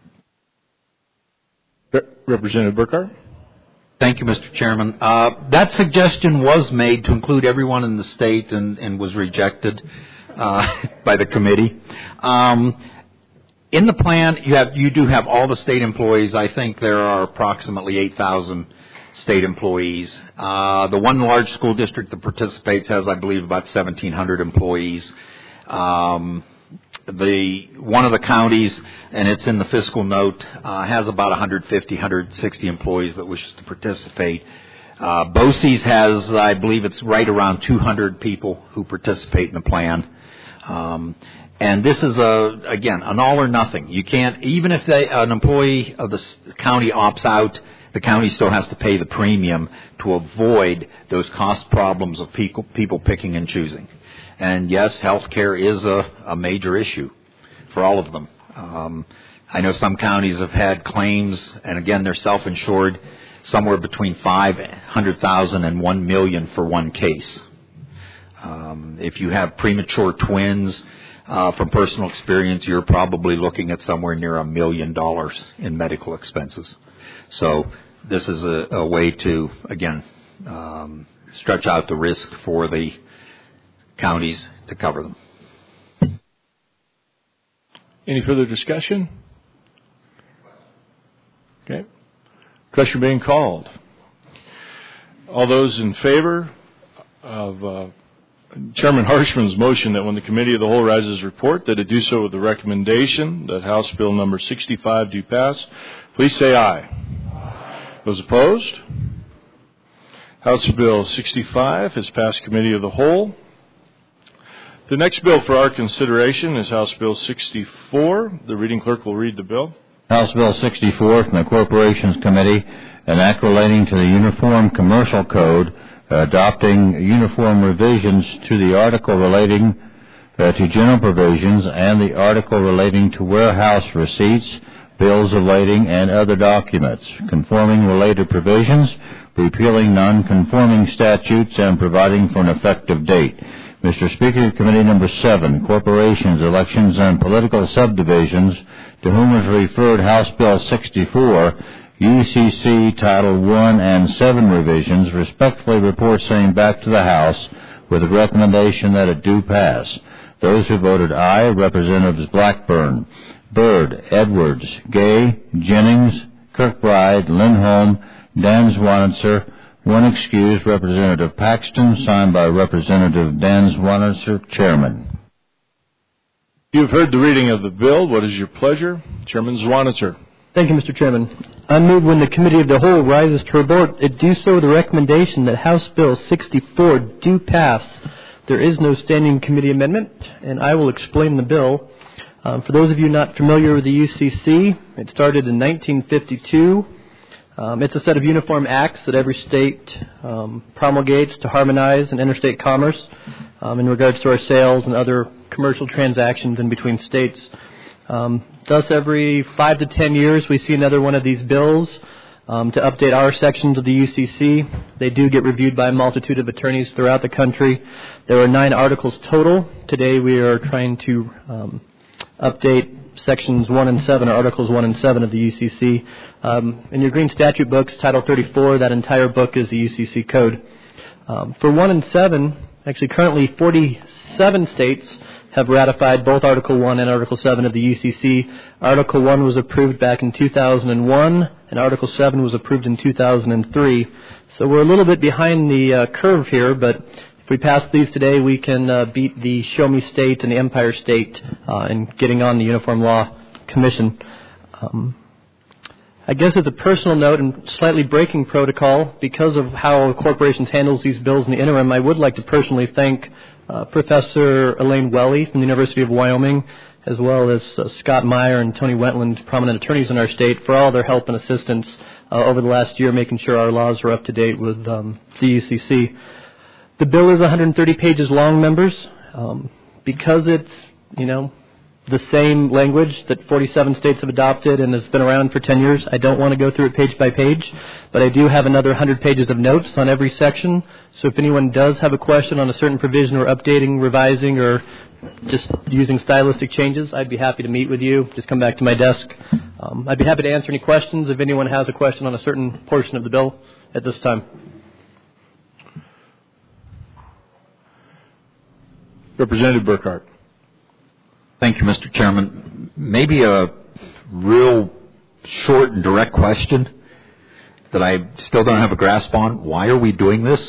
Representative Burkhart. Thank you, Mr. Chairman. That suggestion was made to include everyone in the state and was rejected by the committee. In the plan, you do have all the state employees. I think there are approximately 8,000 state employees. The one large school district that participates has, I believe, about 1,700 employees. One of the counties, and it's in the fiscal note, has about 150, 160 employees that wishes to participate. BOCES has, I believe, it's right around 200 people who participate in the plan. And this is again, an all or nothing. You can't, even if an employee of the county opts out, the county still has to pay the premium to avoid those cost problems of people picking and choosing. And yes, health care is a major issue for all of them. I know some counties have had claims, and again, they're self-insured, somewhere between $500,000 and $1 million for one case. If you have premature twins, from personal experience, you're probably looking at somewhere near $1 million in medical expenses. So this is a way to, again, stretch out the risk for the counties to cover them. Any further discussion? Okay. Question being called. All those in favor of Chairman Harshman's motion that when the Committee of the Whole rises report, that it do so with the recommendation that House Bill number 65 do pass, please say aye. Aye. Those opposed? House Bill 65 has passed Committee of the Whole. The next bill for our consideration is House Bill 64. The reading clerk will read the bill. House Bill 64 from the Corporations Committee, an act relating to the Uniform Commercial Code, adopting uniform revisions to the article relating to general provisions and the article relating to warehouse receipts, bills of lading, and other documents, conforming related provisions, repealing non-conforming statutes, and providing for an effective date. Mr. Speaker, Committee Number 7, Corporations, Elections, and Political Subdivisions, to whom is referred House Bill 64, UCC Title 1 and 7 revisions, respectfully report same back to the House with a recommendation that it do pass. Those who voted aye, Representatives Blackburn, Byrd, Edwards, Gay, Jennings, Kirkbride, Lindholm, Dan Zwanitzer, one excused, Representative Paxton, signed by Representative Dan Zwanitzer, Chairman. You have heard the reading of the bill. What is your pleasure? Chairman Zwanitzer. Thank you, Mr. Chairman. I move when the Committee of the Whole rises to report, it do so with the recommendation that House Bill 64 do pass. There is no standing committee amendment, and I will explain the bill. For those of you not familiar with the UCC, it started in 1952. It's a set of uniform acts that every state promulgates to harmonize and interstate commerce in regards to our sales and other commercial transactions in between states. Thus, every 5 to 10 years, we see another one of these bills to update our sections of the UCC. They do get reviewed by a multitude of attorneys throughout the country. There are 9 articles total. Today, we are trying to update Sections 1 and 7, or Articles 1 and 7 of the UCC. In your green statute books, Title 34, that entire book is the UCC code. For 1 and 7, actually currently 47 states have ratified both Article 1 and Article 7 of the UCC. Article 1 was approved back in 2001, and Article 7 was approved in 2003. So we're a little bit behind the curve here, but if we pass these today, we can beat the Show Me State and the Empire State in getting on the Uniform Law Commission. I guess as a personal note and slightly breaking protocol, because of how corporations handles these bills in the interim, I would like to personally thank Professor Elaine Welly from the University of Wyoming, as well as Scott Meyer and Tony Wentland, prominent attorneys in our state, for all their help and assistance over the last year, making sure our laws are up to date with the UCC. The bill is 130 pages long, members. Because it's, the same language that 47 states have adopted and has been around for 10 years, I don't want to go through it page by page, but I do have another 100 pages of notes on every section. So if anyone does have a question on a certain provision or updating, revising, or just using stylistic changes, I'd be happy to meet with you. Just come back to my desk. I'd be happy to answer any questions if anyone has a question on a certain portion of the bill at this time. Representative Burkhart. Thank you, Mr. Chairman. Maybe a real short and direct question that I still don't have a grasp on. Why are we doing this?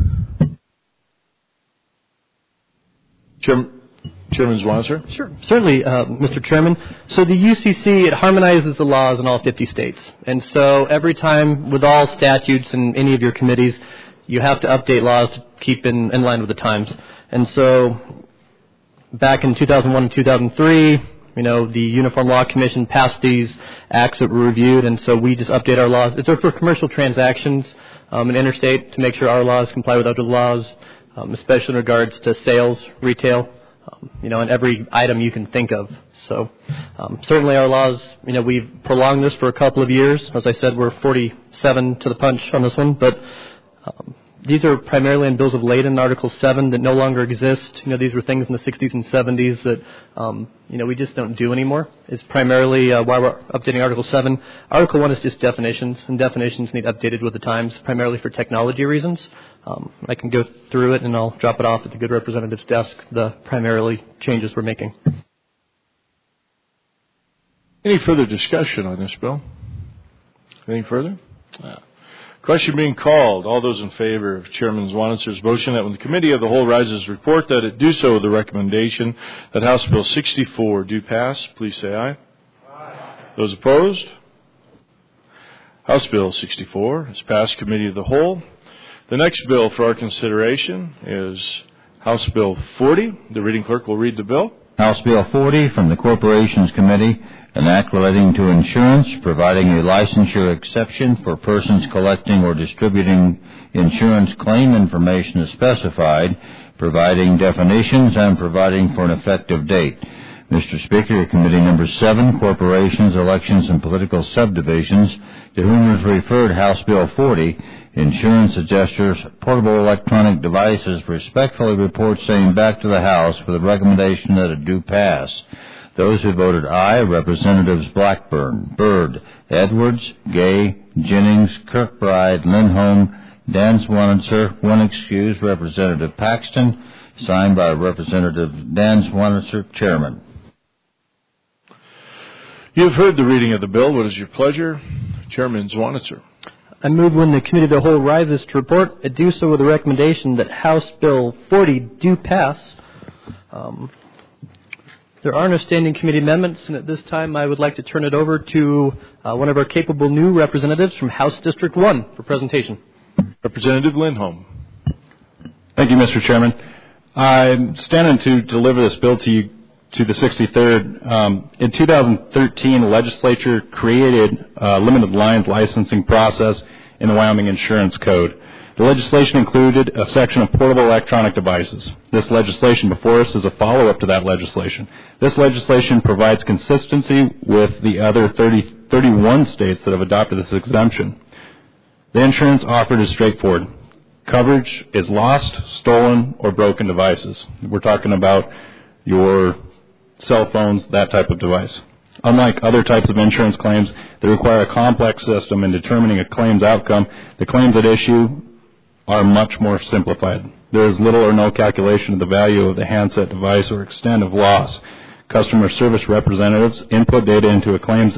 Chairman Zwanitzer? Sure. Certainly, Mr. Chairman. So the UCC, it harmonizes the laws in all 50 states. And so every time with all statutes and any of your committees, you have to update laws to keep in line with the times. And so back in 2001 and 2003, the Uniform Law Commission passed these acts that were reviewed, and so we just update our laws. It's for commercial transactions in interstate to make sure our laws comply with other laws, especially in regards to sales, retail, and every item you can think of. So certainly our laws, we've prolonged this for a couple of years. As I said, we're 47 to the punch on this one, but these are primarily in bills of lading, Article 7, that no longer exist. These were things in the 60s and 70s that, we just don't do anymore. It's primarily why we're updating Article 7. Article 1 is just definitions, and definitions need updated with the times, primarily for technology reasons. I can go through it, and I'll drop it off at the good representative's desk, the primarily changes we're making. Any further discussion on this bill? Any further? Question being called. All those in favor of Chairman Zwanitzer's motion that when the Committee of the Whole rises report that it do so with the recommendation that House Bill 64 do pass, please say aye. Aye. Those opposed? House Bill 64 has passed Committee of the Whole. The next bill for our consideration is House Bill 40. The reading clerk will read the bill. House Bill 40 from the Corporations Committee, an act relating to insurance, providing a licensure exception for persons collecting or distributing insurance claim information as specified, providing definitions, and providing for an effective date. Mr. Speaker, Committee Number 7, Corporations, Elections, and Political Subdivisions, to whom is referred House Bill 40, Insurance Adjusters, Portable Electronic Devices, respectfully report saying back to the House with a recommendation that it do pass. Those who voted aye, Representatives Blackburn, Byrd, Edwards, Gay, Jennings, Kirkbride, Lindholm, Dan Zwanitzer, one excused, Representative Paxton, signed by Representative Dan Zwanitzer, Chairman. You have heard the reading of the bill. What is your pleasure? Chairman Zwanitzer. I move when the Committee of the Whole rises to report, it do so with the recommendation that House Bill 40 do pass. There are no standing committee amendments, and at this time I would like to turn it over to one of our capable new representatives from House District 1 for presentation. Representative Lindholm. Thank you, Mr. Chairman. I'm standing to deliver this bill to you, to the 63rd. In 2013, the legislature created a limited lines licensing process in the Wyoming Insurance Code. The legislation included a section of portable electronic devices. This legislation before us is a follow-up to that legislation. This legislation provides consistency with the other 31 states that have adopted this exemption. The insurance offered is straightforward. Coverage is lost, stolen, or broken devices. We're talking about your cell phones, that type of device. Unlike other types of insurance claims that require a complex system in determining a claim's outcome, the claims at issue are much more simplified. There is little or no calculation of the value of the handset device or extent of loss. Customer service representatives input data into a claims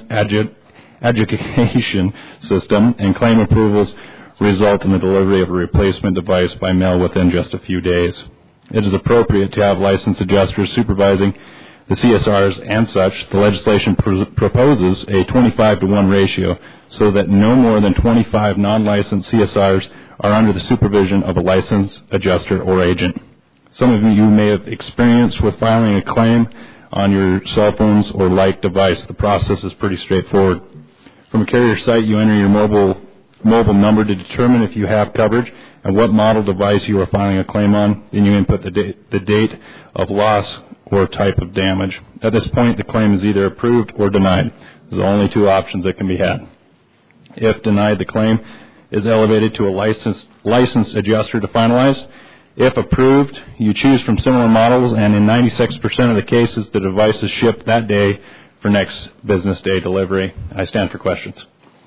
adjudication system, and claim approvals result in the delivery of a replacement device by mail within just a few days. It is appropriate to have licensed adjusters supervising the CSRs and such. The legislation proposes a 25-to-1 ratio so that no more than 25 non-licensed CSRs are under the supervision of a licensed adjuster or agent. Some of you may have experience with filing a claim on your cell phones or like device. The process is pretty straightforward. From a carrier site, you enter your mobile number to determine if you have coverage and what model device you are filing a claim on. Then you input the date of loss or type of damage. At this point, the claim is either approved or denied. There's only two options that can be had. If denied, the claim is elevated to a licensed adjuster to finalize. If approved, you choose from similar models, and in 96% of the cases, the device is shipped that day for next business day delivery. I stand for questions.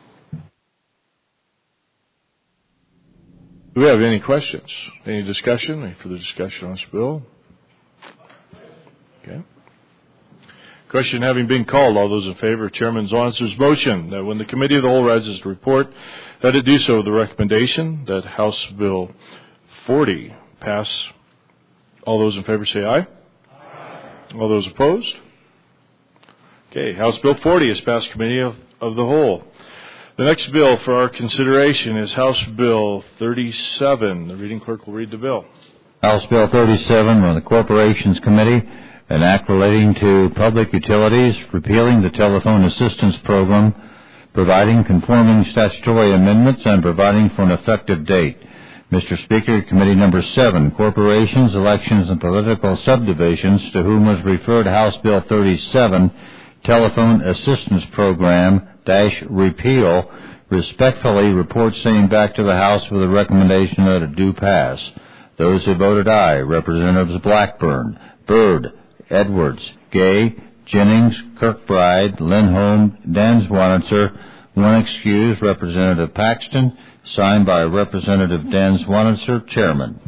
Do we have any questions? Any discussion? Any further discussion on this bill? Okay. Question having been called, all those in favor of Chairman Zwanitzer's motion that when the Committee of the Whole rises to report, that it do so with the recommendation that House Bill 40 pass. All those in favor say aye. Aye. All those opposed? Okay, House Bill 40 is passed Committee of the Whole. The next bill for our consideration is House Bill 37. The reading clerk will read the bill. House Bill 37 from the Corporations Committee, an act relating to public utilities, repealing the telephone assistance program, providing conforming statutory amendments, and providing for an effective date. Mr. Speaker, Committee Number 7, Corporations, Elections, and Political Subdivisions, to whom was referred House Bill 37, Telephone Assistance Program - repeal, respectfully report same back to the House with a recommendation that it do pass. Those who voted aye, Representatives Blackburn, Byrd, Edwards, Gay, Jennings, Kirkbride, Lindholm, Dan Zwanitzer, one excused, Representative Paxton, signed by Representative Dan Zwanitzer, Chairman.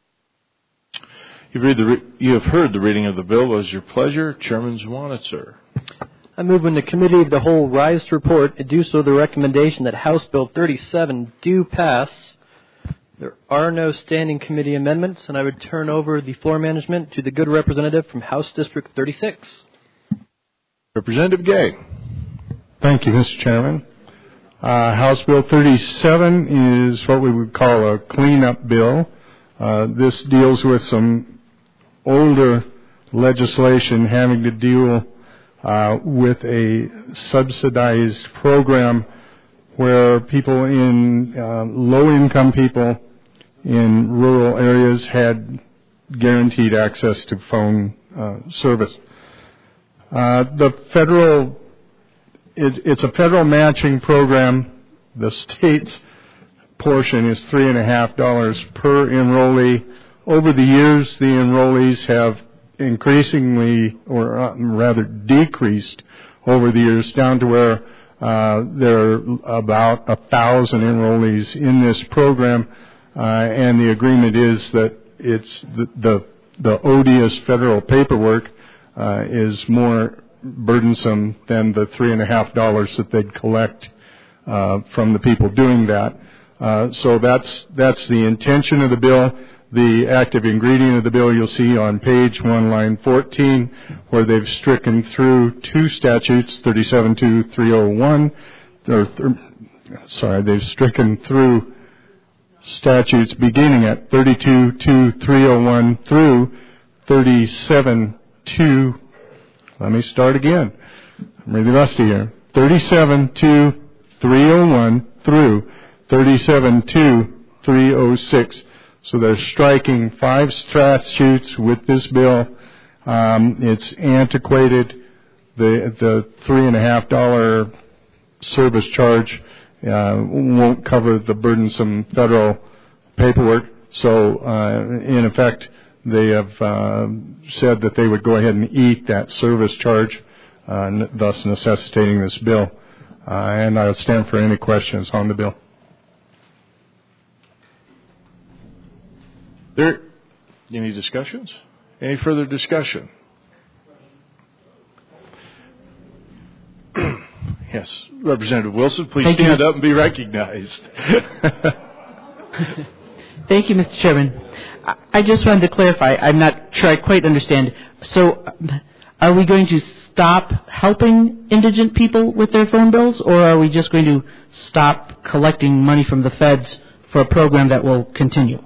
You have heard the reading of the bill. What is your pleasure? Chairman Zwanitzer. I move when the Committee of the Whole rise to report, it do so the recommendation that House Bill 37 do pass. There are no standing committee amendments, and I would turn over the floor management to the good representative from House District 36. Representative Gay. Thank you, Mr. Chairman. House Bill 37 is what we would call a cleanup bill. This deals with some older legislation having to deal with a subsidized program where people in low-income people in rural areas had guaranteed access to phone service. It's a federal matching program. The state's portion is $3.50 per enrollee. Over the years, the enrollees have increasingly, or rather decreased over the years, down to where there are about 1,000 enrollees in this program, and the agreement is that it's the odious federal paperwork is more burdensome than the $3.50 that they'd collect from the people doing that. So that's the intention of the bill. The active ingredient of the bill you'll see on page 1, line 14, where they've stricken through two statutes, 37-301, they've stricken through statutes beginning at 32-301 through 37-2. Let me start again. I'm really rusty here. 37-301 through 37-306. So they're striking 5 statutes with this bill. It's antiquated. The $3.50 service charge won't cover the burdensome federal paperwork. So in effect, they have said that they would go ahead and eat that service charge, thus necessitating this bill. And I'll stand for any questions on the bill. Any discussions? Any further discussion? Yes, Representative Wilson, please stand up and be recognized. Thank you, Mr. Chairman. I just wanted to clarify. I'm not sure I quite understand. So are we going to stop helping indigent people with their phone bills, or are we just going to stop collecting money from the feds for a program that will continue?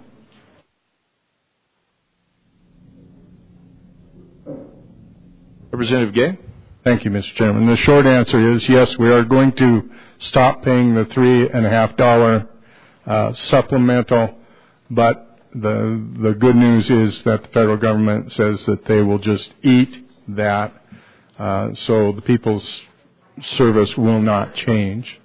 Representative Gay? Thank you, Mr. Chairman. The short answer is yes, we are going to stop paying the $3.50 supplemental, but the good news is that the federal government says that they will just eat that, so the people's service will not change.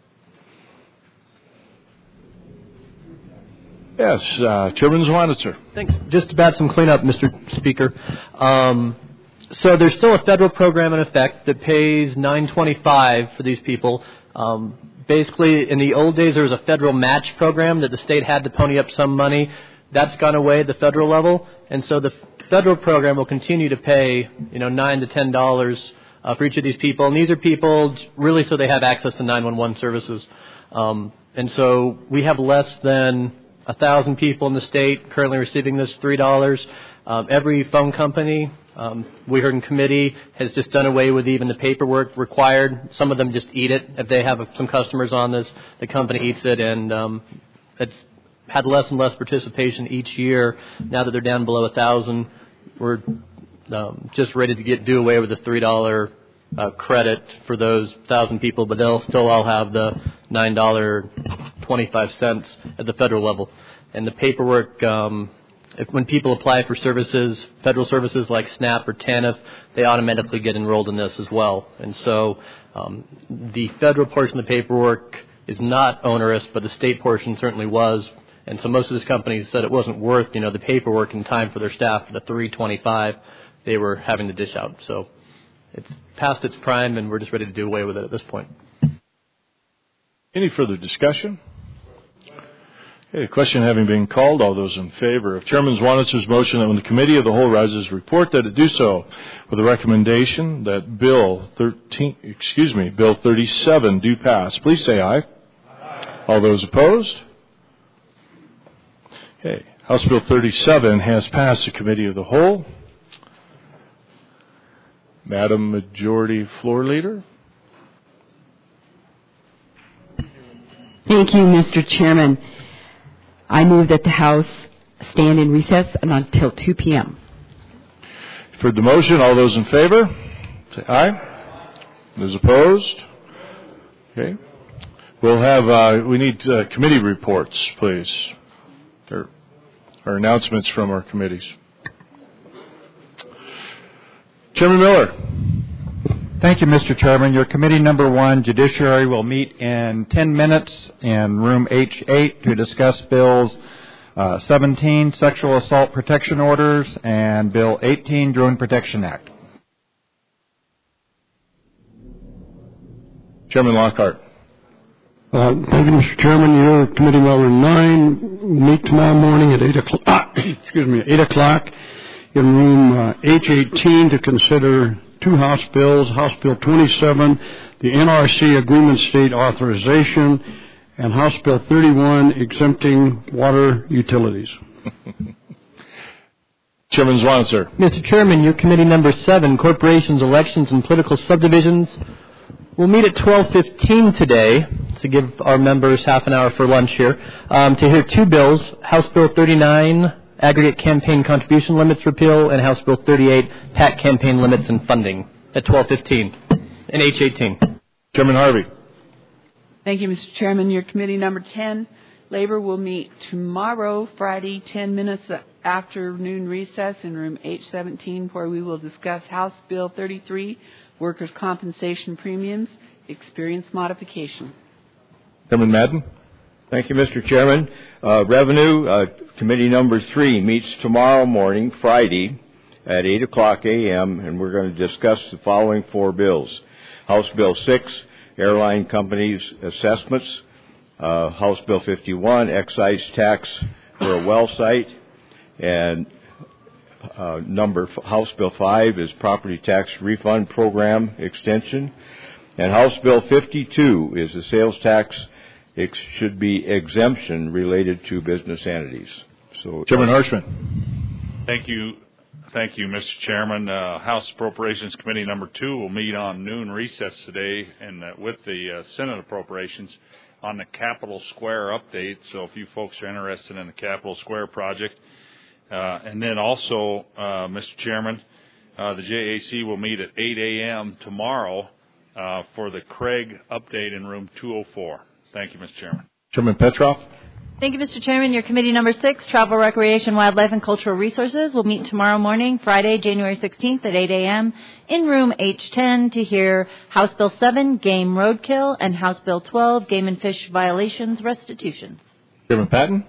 Yes, Chairman Zwanitzer. Thanks. Just about some cleanup, Mr. Speaker. So there's still a federal program in effect that pays $9.25 for these people. Basically, in the old days, there was a federal match program that the state had to pony up some money. That's gone away at the federal level, and so the federal program will continue to pay, $9 to $10 for each of these people. And these are people really so they have access to 911 services. And so we have less than 1,000 people in the state currently receiving this $3. Every phone company, we heard in committee, has just done away with even the paperwork required. Some of them just eat it. If they have some customers on this, the company eats it, and it's had less and less participation each year. Now that they're down below 1,000, we're just ready to do away with the $3 credit for those 1,000 people, but they'll still all have the $9.25 at the federal level. And the paperwork, when people apply for services, federal services like SNAP or TANF, they automatically get enrolled in this as well. And so the federal portion of the paperwork is not onerous, but the state portion certainly was. And so most of these companies said it wasn't worth, the paperwork and time for their staff for the $3.25 they were having to dish out. So it's past its prime, and we're just ready to do away with it at this point. Any further discussion? Okay, question having been called, all those in favor of Chairman Zwanitzer's motion that when the Committee of the Whole rises report, that it do so with the recommendation that Bill 37 do pass. Please say aye. Aye. All those opposed? Okay, House Bill 37 has passed the Committee of the Whole. Madam Majority Floor Leader. Thank you, Mr. Chairman. I move that the House stand in recess until 2 p.m. For the motion, all those in favor, say aye. Those opposed? Okay. We'll have, we need committee reports, please. Or announcements from our committees. Chairman Miller. Thank you, Mr. Chairman. Your committee number 1, Judiciary, will meet in 10 minutes in room H8 to discuss bills 17, Sexual Assault Protection Orders, and Bill 18, Drone Protection Act. Chairman Lockhart. Thank you, Mr. Chairman. Your committee number 9 meet tomorrow morning at 8 o'clock. 8 o'clock in room H18 to consider two House bills, House Bill 27, the NRC Agreement State Authorization, and House Bill 31, exempting water utilities. Chairman Zwanzer. Mr. Chairman, your committee number 7, Corporations, Elections, and Political Subdivisions, will meet at 12:15 today to give our members half an hour for lunch here to hear two bills, House Bill 39, Aggregate Campaign Contribution Limits Repeal, and House Bill 38, PAC Campaign Limits and Funding at 12:15 in H18. Chairman Harvey. Thank you, Mr. Chairman. Your committee number 10, Labor, will meet tomorrow, Friday, 10 minutes afternoon recess in room H17, where we will discuss House Bill 33, Workers' Compensation Premiums, Experience Modification. Chairman Madden. Thank you, Mr. Chairman. Revenue, Committee number 3 meets tomorrow morning, Friday, at 8 o'clock a.m., and we're going to discuss the following 4 bills. House Bill 6, Airline Companies Assessments. House Bill 51, Excise Tax for a Well Site. And House Bill 5 is Property Tax Refund Program Extension. And House Bill 52 is the Sales Tax should be exemption related to business entities. So, Chairman Hirschman. Thank you, Mr. Chairman. House Appropriations Committee number 2 will meet on noon recess today, and with the Senate Appropriations on the Capitol Square update. So, if you folks are interested in the Capitol Square project. And then also, Mr. Chairman, the JAC will meet at 8 a.m. tomorrow for the Craig update in room 204. Thank you, Mr. Chairman. Chairman Petroff. Thank you, Mr. Chairman. Your committee number 6, Travel, Recreation, Wildlife, and Cultural Resources, will meet tomorrow morning, Friday, January 16th at 8 a.m. in room H10 to hear House Bill 7, Game Roadkill, and House Bill 12, Game and Fish Violations Restitution. Chairman Patton.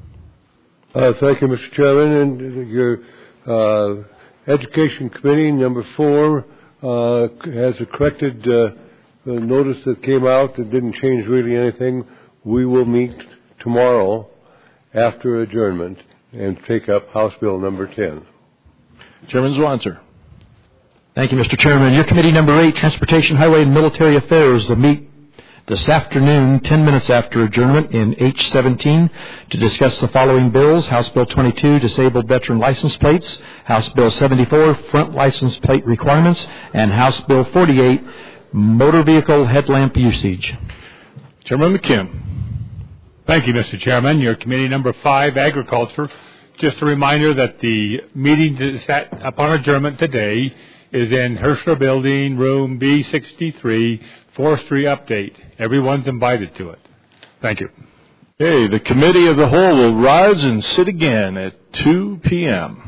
Thank you, Mr. Chairman. And your Education Committee, number 4, has a corrected notice that came out that didn't change really anything. We will meet tomorrow after adjournment and take up House Bill number 10. Chairman Zwanzer. Thank you, Mr. Chairman. Your committee number 8, Transportation, Highway, and Military Affairs, will meet this afternoon, 10 minutes after adjournment in H17 to discuss the following bills. House Bill 22, Disabled Veteran License Plates. House Bill 74, Front License Plate Requirements. And House Bill 48, Motor Vehicle Headlamp Usage. Chairman McKim. Thank you, Mr. Chairman. Your committee number 5, Agriculture. Just a reminder that the meeting set upon adjournment today is in Hirschler Building, room B63, Forestry Update. Everyone's invited to it. Thank you. Okay, the Committee of the Whole will rise and sit again at 2 p.m.